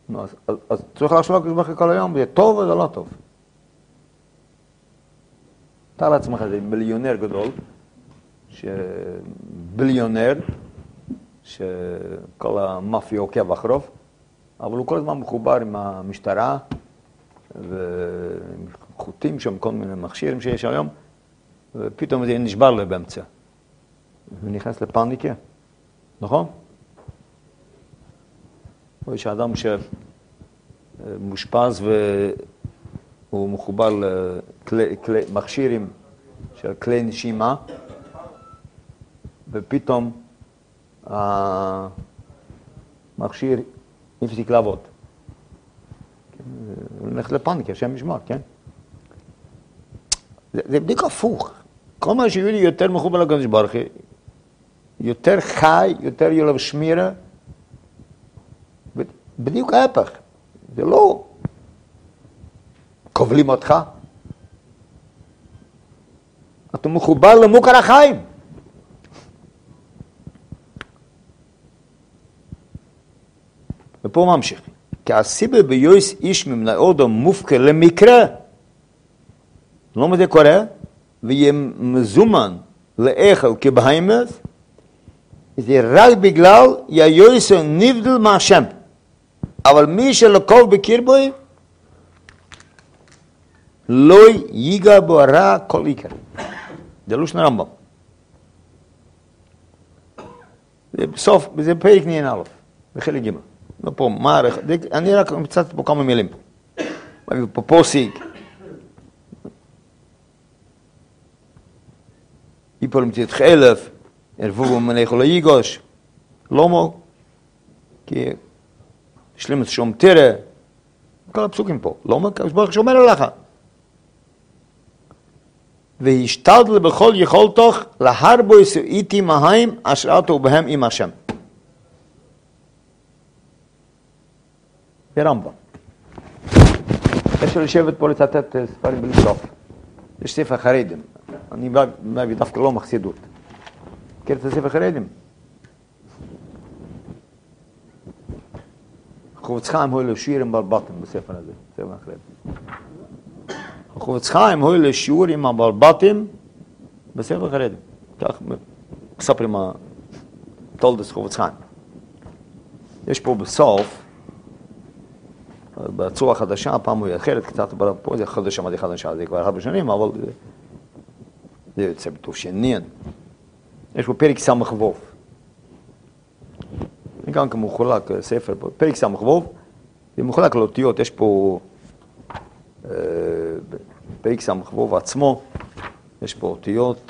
[SPEAKER 1] אז צריך לחשוב כל היום, זה טוב או זה לא טוב? תאר לעצמך, זה מיליונר גדול, ביליונר, שכל המאפיה עוקב אחריו, אבל הוא כל הזמן מחובר עם המשטרה, וחוטים שם כל מיני מכשירים שיש היום, ופתאום זה נשבר לו באמצע. ונכנס לפאניקה, נכון? או יש אדם שמושפז והוא מחובר למכשירים של כלי נשימה, ופתאום המכשיר הפסיק לעבוד. הוא הולך לפאניקה, השם ישמור, כן? זה בדיוק הפוך. כל מה שיהיו לי יותר מחובר לקדוש ברוך הוא, יותר חי, יותר יהיה לו שמירה, בדיוק ההפך. זה לא כובלים אותך. אתה מחובר למוקר החיים. ופה הוא ממשיך. כי הסיבה ביוס איש ממנעודו מופקר למקרה. לא מה זה קורה? ויהיה מזומן לאכל כבהימת, זה רק בגלל יויסו נבדל מהשם. אבל מי שלקוב בקרבוי, לא ייגע בו רע כל עיקר. זה לושן הרמב"ם. זה בסוף, זה פרק נעין א', בחלק ג'. ופה, אני רק מצאתי פה כמה מילים. פה פוסיק. יפול מצאת חלף, ערבו מניחו ליגוש. לומו, כי שלמת שום תרא. כל הפסוקים פה. לומו, כי השבוח שומר עליך. והשתדל בכל יכולתוך להרבו איתי מהים אשר אתו בהם עם השם. ברמב"ם. אפשר לשבת פה לצטט ספרים בלי סוף. יש ספר חרדים. אני מביא דווקא לא מחסידות. מכיר את הספר חרדים? חובץ חיים הוא לשיעור עם בלבטים בספר הזה, ספר חרדים. חובץ חיים הוא לשיעור עם הבלבטים בספר חרדים. כך מספרים תולדס חובץ חיים. יש פה בסוף, בצורה חדשה, הפעם הוא אחרת קצת, פה זה חדשה, מה זה חדשה, זה כבר הרבה שנים, אבל זה יוצא בטוב שנין. יש פה פרק סמך ווב. גם כמחולק ספר, פרק סמך ווב, זה מחולק לאותיות, יש פה פרק סמך ווב עצמו, יש פה אותיות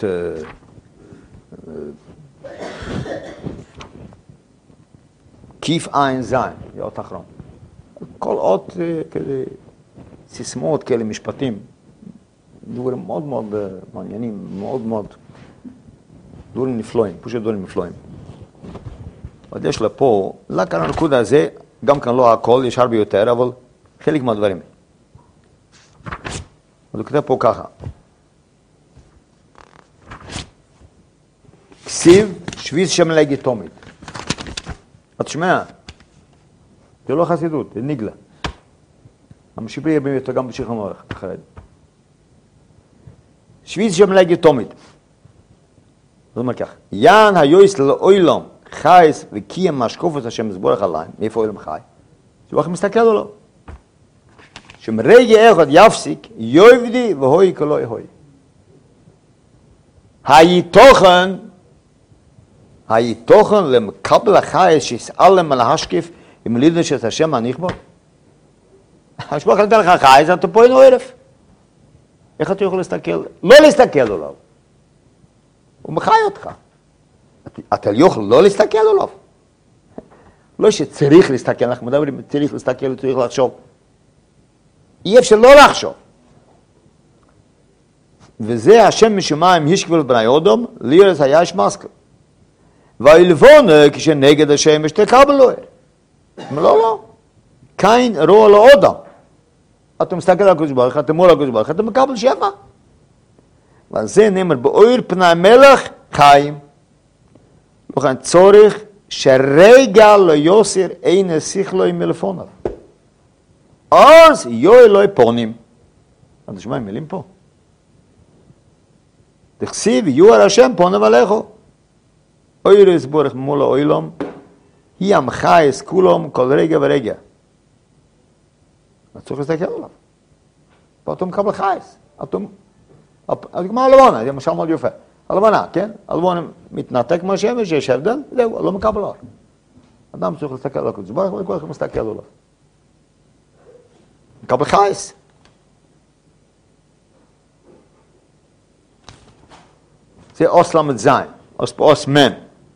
[SPEAKER 1] כיף עין זין, זה אות אחרון. כל אות כאלה סיסמאות, כאלה משפטים, דברים מאוד מאוד מעניינים, מאוד מאוד דברים נפלאים, פשוט דברים נפלאים. עוד יש לה פה, רק על הנקודה הזה, גם כאן לא הכל, יש הרבה יותר, אבל חלק מהדברים. אז הוא כתב פה ככה. כסיב שביס שם לגיטומית. את שומע? זה לא חסידות, זה ניגלה. המשפרי יהיה יותר גם בשיר חמורך, אחרת. שביס שם לגיטומית. זאת אומרת כך, יען היועס לאוילום חייס וקיים משקופת השם זבורך עליהם, מאיפה אוילום חי? זה איך מסתכל או לא? שמרגע אחד יפסיק, יובדי והוי כלוי הוי. היתוכן למקבל החייס שיסעלם על ההשקיף עם לידן של השם הנכבוד? השבוח נתן לך חייס, אתה פה אינו ערף. איך אתה יכול להסתכל? לא להסתכל עליו. הוא מחי אותך. אתה יכול לא להסתכל עליו. לא שצריך להסתכל, אנחנו מדברים, צריך להסתכל, צריך לחשוב. אי אפשר לא לחשוב. וזה השם משמיים השקבל בני אודום, לירס היש מסקל. והילבון כשנגד השם תקבל לו. לא, לא. קיין רוע לו אודם. אתה מסתכל על הקדוש ברוך הוא, אתה מול הקדוש ברוך הוא, אתה מקבל שבע. ועל זה נאמר, באויר פני מלך חיים. לכן צורך שרגע לא יוסר אין שיחלוי מלפוניו. אז יוי לא פונים. אתה שומע מילים פה? דכסיב, יואר השם פונה ולכו. אויר יסבורך מול האוילום, היא המחייס כולום כל רגע ורגע. אז צריך להסתכל עליו. פה אתה מקבל חייס. כמו הלבונה, זה משל מאוד יפה. הלבונה, כן? הלבונה מתנתק מהשמש, יש הבדל, זהו, לא מקבל אור. אדם צריך להסתכל על הקודש ברוך הוא, וכל אחד מסתכל עליו. מקבל חייס. זה אוס למד זין, אוס מן.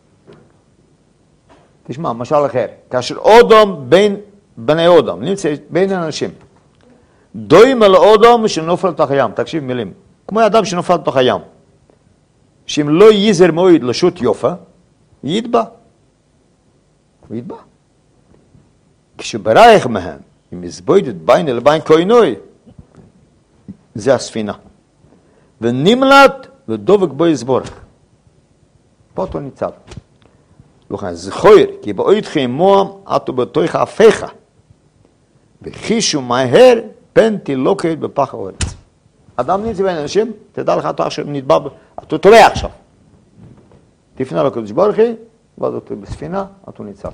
[SPEAKER 1] תשמע, משל אחר, כאשר אודום בין בני אודום, נמצא בין אנשים, דוים על אודום שנופל לתוך הים, תקשיב מילים, כמו אדם שנופל לתוך הים, שאם לא ייזר מועד לשוט יופה, יתבע. הוא יתבע. כשברייך מהם, אם יסבוידת בין אל בין כהנוי, זה הספינה. ונמלט ודובק בו יסבורך. פה אותו ניצב. לכן זכויר, כי באויתכם מועם, עטו בתוך אפיך, וחישו מהר, פן תילוקת בפח האורץ. אדם נמצא בין אנשים, תדע לך, אתה עכשיו נדבר, אתה טועה עכשיו. תפנה לקדוש ברוך הוא, ועד אותו בספינה, אתה ניצב.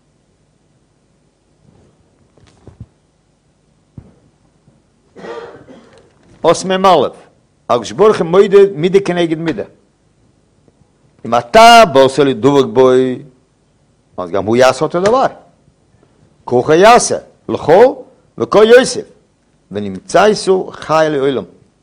[SPEAKER 1] אוס ממלף, הקדוש ברוך הוא מידה כנגד מידה. אם אתה בוסה לדובק בוי, אז גם הוא יעשה אותו דבר. כוחה יעשה, לכו וכה יוסף, ונמצא יסו חי לעולם.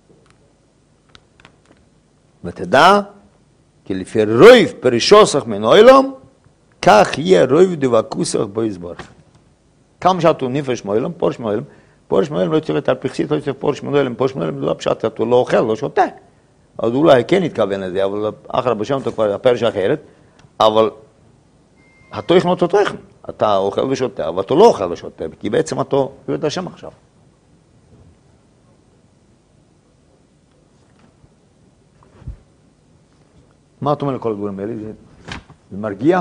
[SPEAKER 1] ותדע, כי לפי רוב פרישוסך מן העולם, כך יהיה רוב דבקוסך בו יסבורך. כמה שאתה נפש מהעולם, פורש מהעולם, פורש מהעולם לא צריך תרפכסית, לא צריך פורש מהעולם, פורש מהעולם לא פשט, אתה לא אוכל, לא שותה. אז אולי כן התכוון לזה, אבל אחר בשם אתה כבר הפרש אחרת, אבל התוכן אותו תוכן. אתה אוכל ושותה, אבל אתה לא אוכל ושותה, כי בעצם אתה יודע השם עכשיו. מה אתה אומר לכל הדברים האלה? זה מרגיע?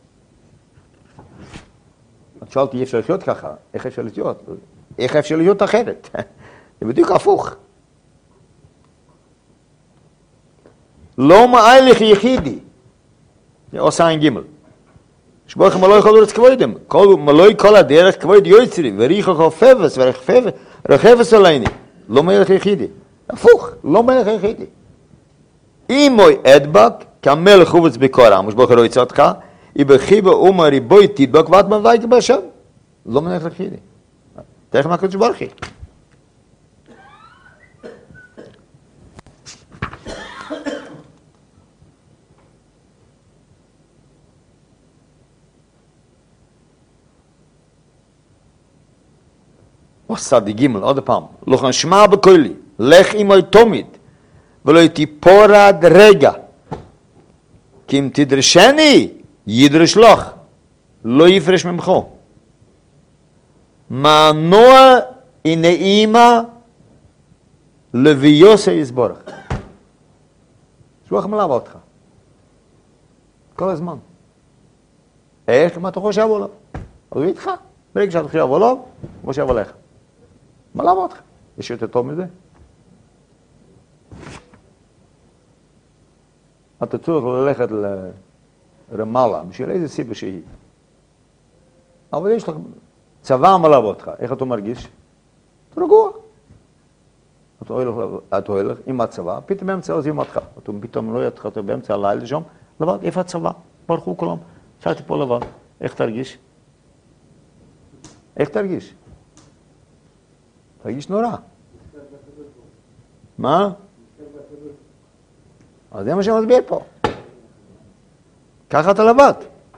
[SPEAKER 1] את שאלתי, אי אפשר לחיות ככה, איך אפשר לחיות? איך אפשר להיות אחרת? זה בדיוק הפוך. לא מעלך יחידי, זה עושה אין גימל. שבורך מלוי כל אורץ כבוידם, מלוי כל הדרך כבויד יוצרי, וריחו חופפס ורחפס עליני, לא מלך יחידי. הפוך, לא מלך יחידי. אם מוי אדבק, כמלך חובץ בקורם, ושבורך לא יצא אותך, יבחיבה אומה ריבוי תדבק, ואת מבית בהשם. לא מלך יחידי. תלך מהקדוש ברוך הוא. סדי גימל, עוד פעם, לכן שמע בקולי, לך עמוי תמיד, ולא תיפור עד רגע, כי אם תדרשני, ידרש לך, לא יפרש ממך. מנוע נעימה לביוסה יסבורך. שלוח מלווה אותך. כל הזמן. איך? מה אתה חושב עליו? אז הוא איתך. ברגע שאתה חושב עליו, הוא חושב עליך. מלווה אותך. יש יותר טוב מזה? אתה צריך ללכת לרמאללה, בשביל איזה סיבה שהיא. אבל יש לך צבא מלווה אותך. איך אתה מרגיש? אתה רגוע. אתה הולך עם הצבא, פתאום באמצע עוזבים אותך. אתה פתאום לא יתחת באמצע הלילה שם, לבד, איפה הצבא? ברחו כולם. שאלתי פה לבד. איך תרגיש? איך תרגיש? תרגיש נורא. מה? אז זה מה שמסביר פה. ככה אתה לבד.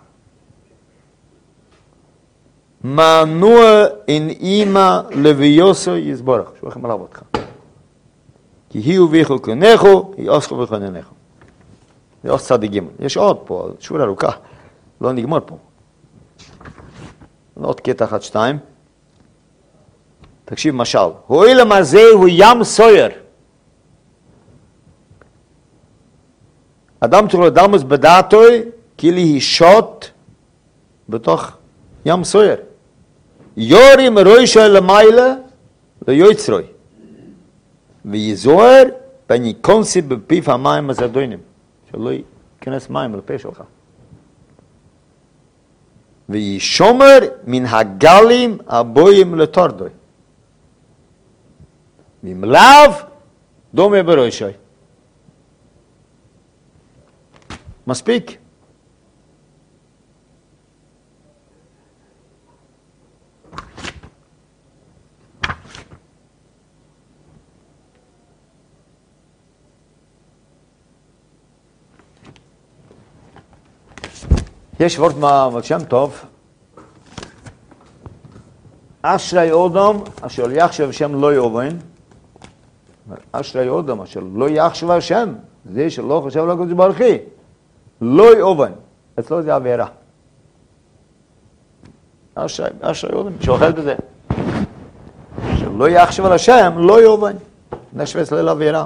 [SPEAKER 1] מנוע אין אימא לביוסו יסבורך. שהוא לכם עליו אותך. כי היא וביכו כנכו, היא אוסכו וכננכו. זה אוס צדי גימל. יש עוד פה, שורה ארוכה. לא נגמר פה. עוד קטע 1-2. תקשיב משל. העולם הזה הוא ים סוער. אדם צריך לדמוס בדעתו, כאילו שוט בתוך ים סוער. יורים ראשו למעלה ליוצרוי. ויזוהר ואני קונסי בפיו המים הזדונים, שלא ייכנס מים לפה שלך. וישומר מן הגלים הבויים לטורדוי. ואם לאו, דומה בראשי. מספיק. יש וורט מהשם טוב, אשרי אודום אשר יחשב השם לא יאובן, אשרי אודום אשר לא יחשב השם, זה שלא חושב על הקדוש ברוך הוא, לא יאובן, אצלו זה עבירה. אשרי אודום שאוכל בזה, שלא יחשב על השם לא יאובן, נשווה אצלו לעבירה.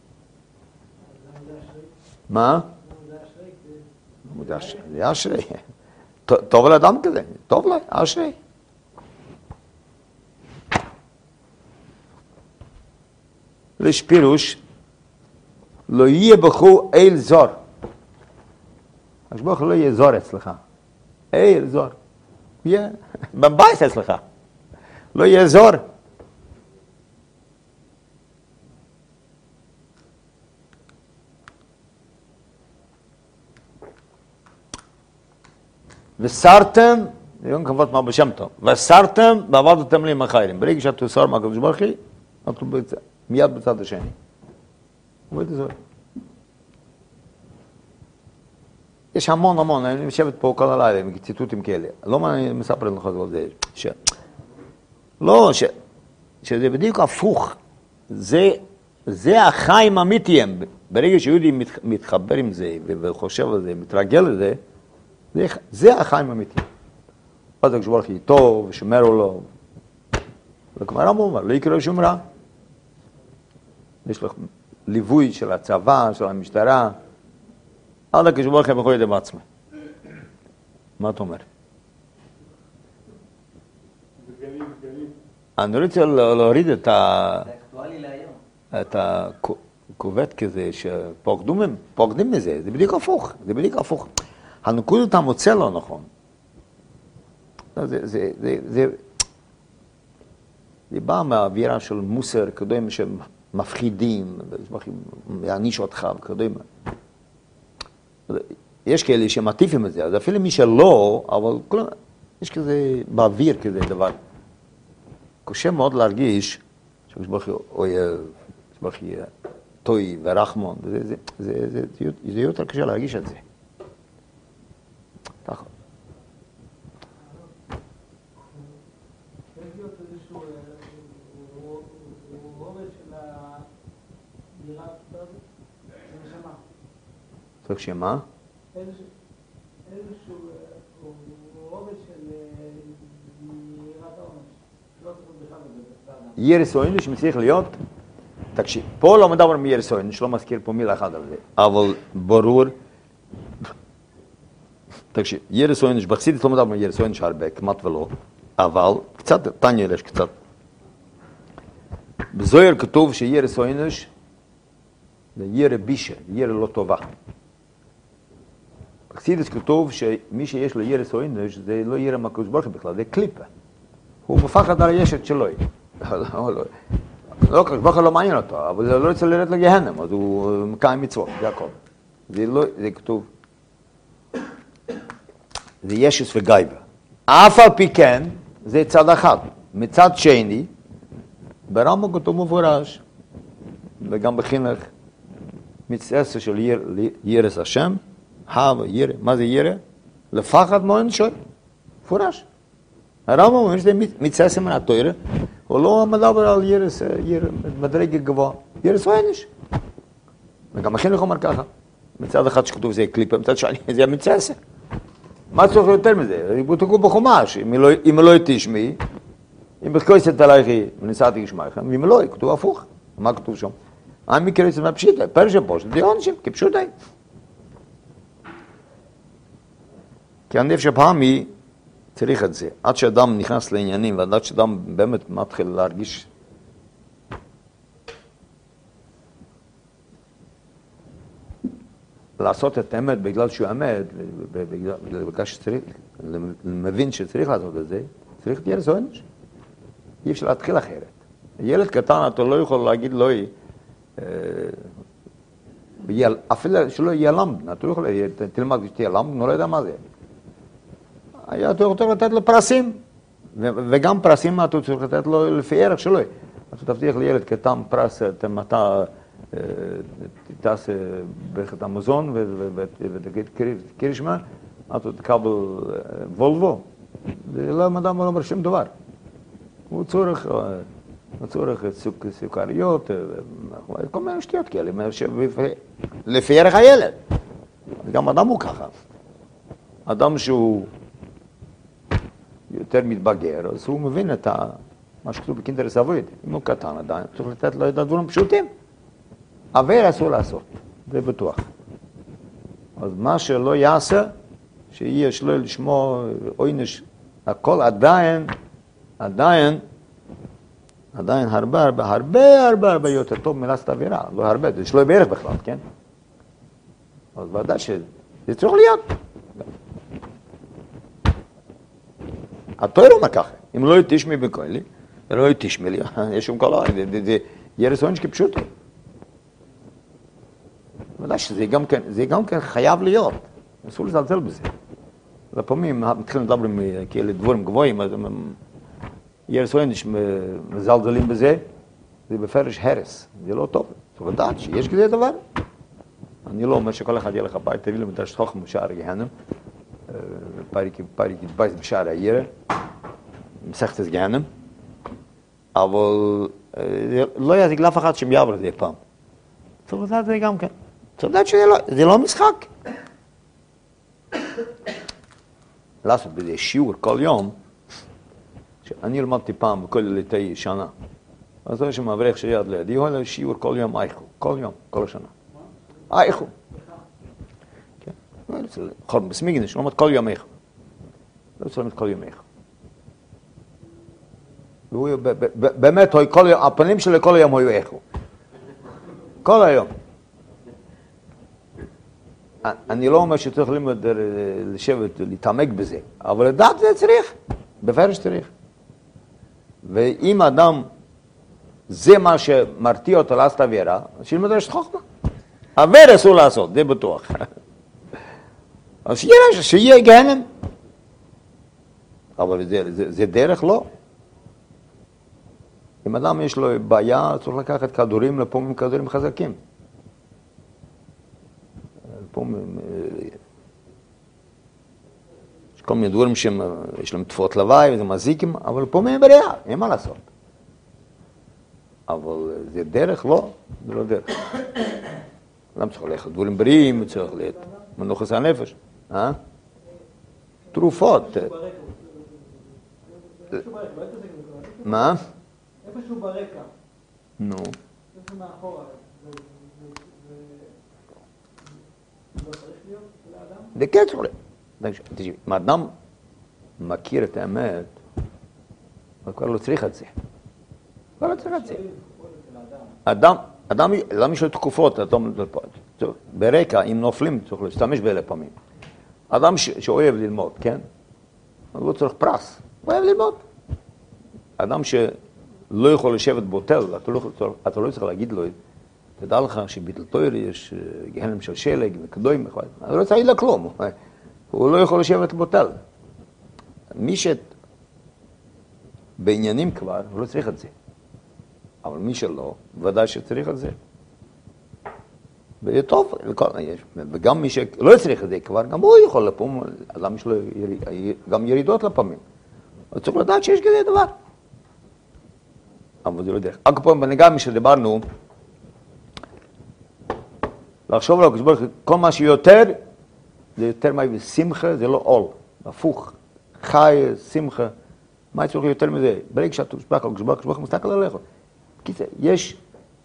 [SPEAKER 1] מה? זה אשרי. טוב לאדם כזה, טוב לו, אשרי. יש פירוש, לא יהיה בכו אל זור. השבוך לא יהיה זור אצלך. אל זור. יהיה בבית אצלך. לא יהיה זור. וסרתם, זה יום כבוד מה בשם טוב, וסרתם ועבדתם לי עם החיילים. ברגע שאתה סור מהקדוש ברוך הוא, אתה מיד בצד השני. יש המון, אני משבת פה כל הלילה עם ציטוטים כאלה. לא מה אני מספר לך על זה. לא, שזה בדיוק הפוך. זה החיים האמיתיים. ברגע שיהודי מתחבר עם זה וחושב על זה, מתרגל לזה, זה החיים האמיתיים. אז הקדוש ברוך הוא טוב ושומר לו. וכמו הרמב"ם אומר, לא יקרה שום רע. יש לך ליווי של הצבא, של המשטרה. עד הקדוש ברוך הוא יכול לדעת בעצמו. מה אתה אומר? אני רוצה להוריד את הכובד כזה שפוקדים מזה. זה בדיוק הפוך. הנקודת המוצא לא נכון. זה בא מהאווירה של מוסר, קודם שמפחידים, יעניש אותך, קודם. יש כאלה שמטיפים את זה, אז אפילו מי שלא, אבל יש כזה באוויר כזה דבר. קשה מאוד להרגיש שקדוש ברוך הוא אויב, שקדוש ברוך הוא טוי ורחמון, זה יותר קשה להרגיש את זה. ככה.
[SPEAKER 2] יש להיות איזשהו רובד של הדירה הזאת? זה נשמה.
[SPEAKER 1] צריך שמה?
[SPEAKER 2] איזשהו רובד של יראת העונש. לא צריך בכלל בזה.
[SPEAKER 1] ירס העונש מצליח להיות, תקשיב, פה לא מדבר מירס העונש, לא מזכיר פה מילה אחת על זה, אבל ברור, תקשיב, ירס העונש, בחסידות לא מדבר מירס העונש הרבה, כמעט ולא, אבל קצת, תניא יש קצת. בזוהר כתוב שירס העונש זה ירא בישה, ירא לא טובה. בחסידות כתוב שמי שיש לו ירס העונש זה לא ירא מהקדוש ברוך הוא בכלל, זה קליפה. הוא מפחד על הישת שלו. לא, הקדוש ברוך הוא לא מעניין אותו, אבל זה לא רוצה לרדת לגהנם, אז הוא מקיים מצוות, זה הכל. זה כתוב. זה ישס וגייבה. אף על פי כן, זה צד אחד. מצד שני, ברמב"ם כתוב מפורש, וגם בחינוך, מצווה של ירס השם, ירא, מה זה ירא? לפחד מעונשו, מפורש. הרמב"ם אומר שזה מצווה מן התורה, הוא לא מדבר על ירס, מדרגה גבוה, ירס העונש. וגם החינוך אומר ככה, מצד אחד שכתוב זה קליפה, מצד שני זה מצווה. מה צריך יותר מזה? תקעו בחומש, אם לא תשמעי, אם בכויסת עלייכי וניסעתי ישמעכם, ואם לא, כתוב הפוך. מה כתוב שם? אני מכיר את זה מהפשיטה, פרשה פה, שזה עונשים, כפשוטי. כי אני חושב שפעמי צריך את זה. עד שאדם נכנס לעניינים, ועד שאדם באמת מתחיל להרגיש לעשות את האמת בגלל שהוא אמת, בגלל שצריך, מבין שצריך לעשות את זה, צריך להיות ירס עונש. אי אפשר להתחיל אחרת. ילד קטן, אתה לא יכול להגיד לו, אפילו שלא יהיה למד, אתה לא יכול, תלמד שתהיה למד, הוא לא יודע מה זה. אתה רוצה לתת לו פרסים, וגם פרסים אתה צריך לתת לו לפי ערך שלו. אתה תבטיח לילד קטן פרס, אתה תעשה ברכת המזון ותגיד קרישמה, אתה תקבל וולבו. לא מדע לא אומר שום דבר. הוא צורך סוכריות, כל מיני שטויות כאלה, לפי ערך הילד. גם אדם הוא ככה. אדם שהוא יותר מתבגר, אז הוא מבין את מה שכתוב בקינדר סבויד. אם הוא קטן עדיין, צריך לתת לו את הדברים פשוטים. עבר אסור לעשות, זה בטוח. אז מה שלא יעשה, שיהיה שלא לשמוע עונש, הכל עדיין הרבה יותר טוב מלעשות עבירה. לא הרבה, זה שלא בערך בכלל, כן? אז ודאי שזה צריך להיות. התורה אומר ככה, אם לא תשמעי בקולי, ולא תשמעי לי, יש שום קולה, זה ירס עונש כפשוטו. ודאי שזה גם כן חייב להיות, אסור לזלזל בזה. לפעמים מתחילים לדבר כאלה דבורים גבוהים, אז ירס עונש מזלזלים בזה, זה בפרש הרס, זה לא טוב. צריך לדעת שיש כזה דבר. אני לא אומר שכל אחד יהיה לך בית, תביא למדרש חוכמה שער גהנם, פריק יתבייס בשער העיר, מסכת גהנם, אבל לא יזיק לאף אחד שהם יעבור את זה פעם. צריך לדעת את זה גם כן. צריך לדעת שזה לא משחק. לעשות בזה שיעור כל יום, שאני למדתי פעם בכל ליטאי שנה. אז זה שמעברך שיד לידי, הוא היה שיעור כל יום אייכו, כל יום, כל השנה. אייכו. חול בסמיגנש, הוא למד כל יום אייכו. לא צריך למד כל יום אייכו. והוא באמת, הפנים שלו כל היום היו אייכו. כל היום. אני לא אומר שצריך ללמוד לשבת, להתעמק בזה, אבל לדעת זה צריך, בפרש צריך. ואם אדם, זה מה שמרתיע אותו לעשות עבירה, אז שילמד רשת חוכמה. עבירה אסור לעשות, זה בטוח. אז שיהיה גהנם. אבל זה דרך לא. אם אדם יש לו בעיה, צריך לקחת כדורים, לפעמים כדורים חזקים. יש כל מיני דברים שיש להם תפות לוואי וזה מזיקים, אבל פה מהם בריאה, אין מה לעשות. אבל זה דרך? לא, זה לא דרך. אדם צריך ללכת דברים בריאים, צריך ללכת מנוחס הנפש. תרופות. מה?
[SPEAKER 2] איפשהו ברקע.
[SPEAKER 1] נו.
[SPEAKER 2] איפה מאחורה. זה לא צריך להיות לאדם?
[SPEAKER 1] זה כן צריך להיות. תשמע, אם האדם מכיר את האמת, הוא כבר לא צריך את זה. כבר לא צריך את זה. אדם יש לו תקופות, ברקע, אם נופלים, צריך להשתמש באלה פעמים. אדם שאוהב ללמוד, כן? הוא לא צריך פרס, הוא אוהב ללמוד. אדם שלא יכול לשבת באוטל, אתה לא צריך להגיד לו, תדע לך שבתלתויר יש גהנם של שלג וקדוים, אתה לא צריך להגיד לו כלום, הוא לא יכול לשבת באוטל. מי שבעניינים כבר, הוא לא צריך את זה. אבל מי שלא, ודאי שצריך את זה. וטוב, וגם מי שלא צריך את זה כבר, גם הוא יכול לפעמים, אדם יש לו גם ירידות לפעמים. אז צריך לדעת שיש כזה דבר. אבל זה לא דרך. רק פה בנגע מי שדיברנו, לחשוב על הקדוש ברוך הוא, כל מה שיותר, זה יותר מה שמחה, זה לא עול, הפוך. חי, שמחה, מה צריך יותר מזה? ברגע שאתה תושבח על הקדוש ברוך הוא מסתכל עליך. יש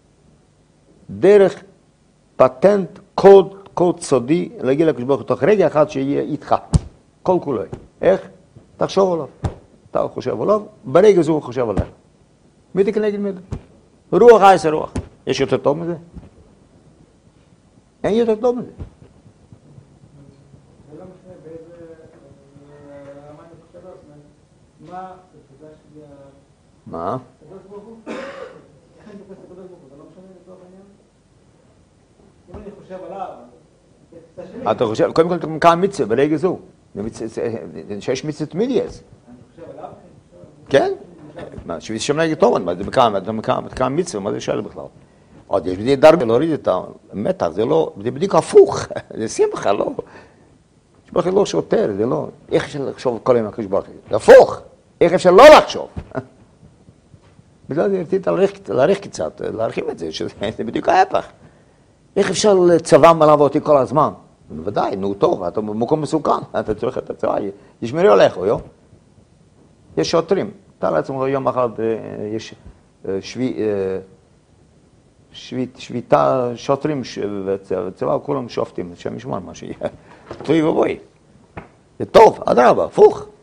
[SPEAKER 1] דרך פטנט, קוד סודי, להגיע לקדוש ברוך הוא תוך רגע אחד שיהיה איתך, כל כולו. איך? תחשוב עליו. אתה חושב עליו, ברגע זה הוא חושב עליו. מי תקנגד מזה? רוח עשה רוח. יש יותר טוב מזה? אין יותר טוב מזה.
[SPEAKER 2] מה, אתה יודע שזה...
[SPEAKER 1] מה?
[SPEAKER 2] הקדוש ברוך הוא? איך אני תופס את הקדוש ברוך הוא? זה לא משנה לצורך העניין? אם אני חושב עליו, בתפיסה שלי...
[SPEAKER 1] אתה חושב, קודם כל אתה מקיים מצווה ברגע זו. שיש מצווה תמיד יש.
[SPEAKER 2] אני חושב עליו?
[SPEAKER 1] כן? מה, שביס שם נגד תורן, אתה מקיים מצווה, מה זה שאלה בכלל? עוד יש בדי דרגה להוריד את המתח, זה לא, זה בדיוק הפוך, זה שמחה, לא. שברך לא שוטר, זה לא, איך אפשר לחשוב כל היום הקדוש ברוך הוא? זה הפוך, איך אפשר לא לחשוב? בגלל זה רציתי להעריך קצת, להרחיב את זה, שזה בדיוק ההפך. איך אפשר לצבא מלווה אותי כל הזמן? בוודאי, נו טוב, אתה במקום מסוכן, אתה צריך את הצבא, ישמרי עליך, יו? יש שוטרים, אתה לעצמך יום אחד יש שביתה שוטרים וצבא, כולם שופטים, שם ישמע מה שיהיה. תוי ובואי. זה טוב, אדרבה, הפוך.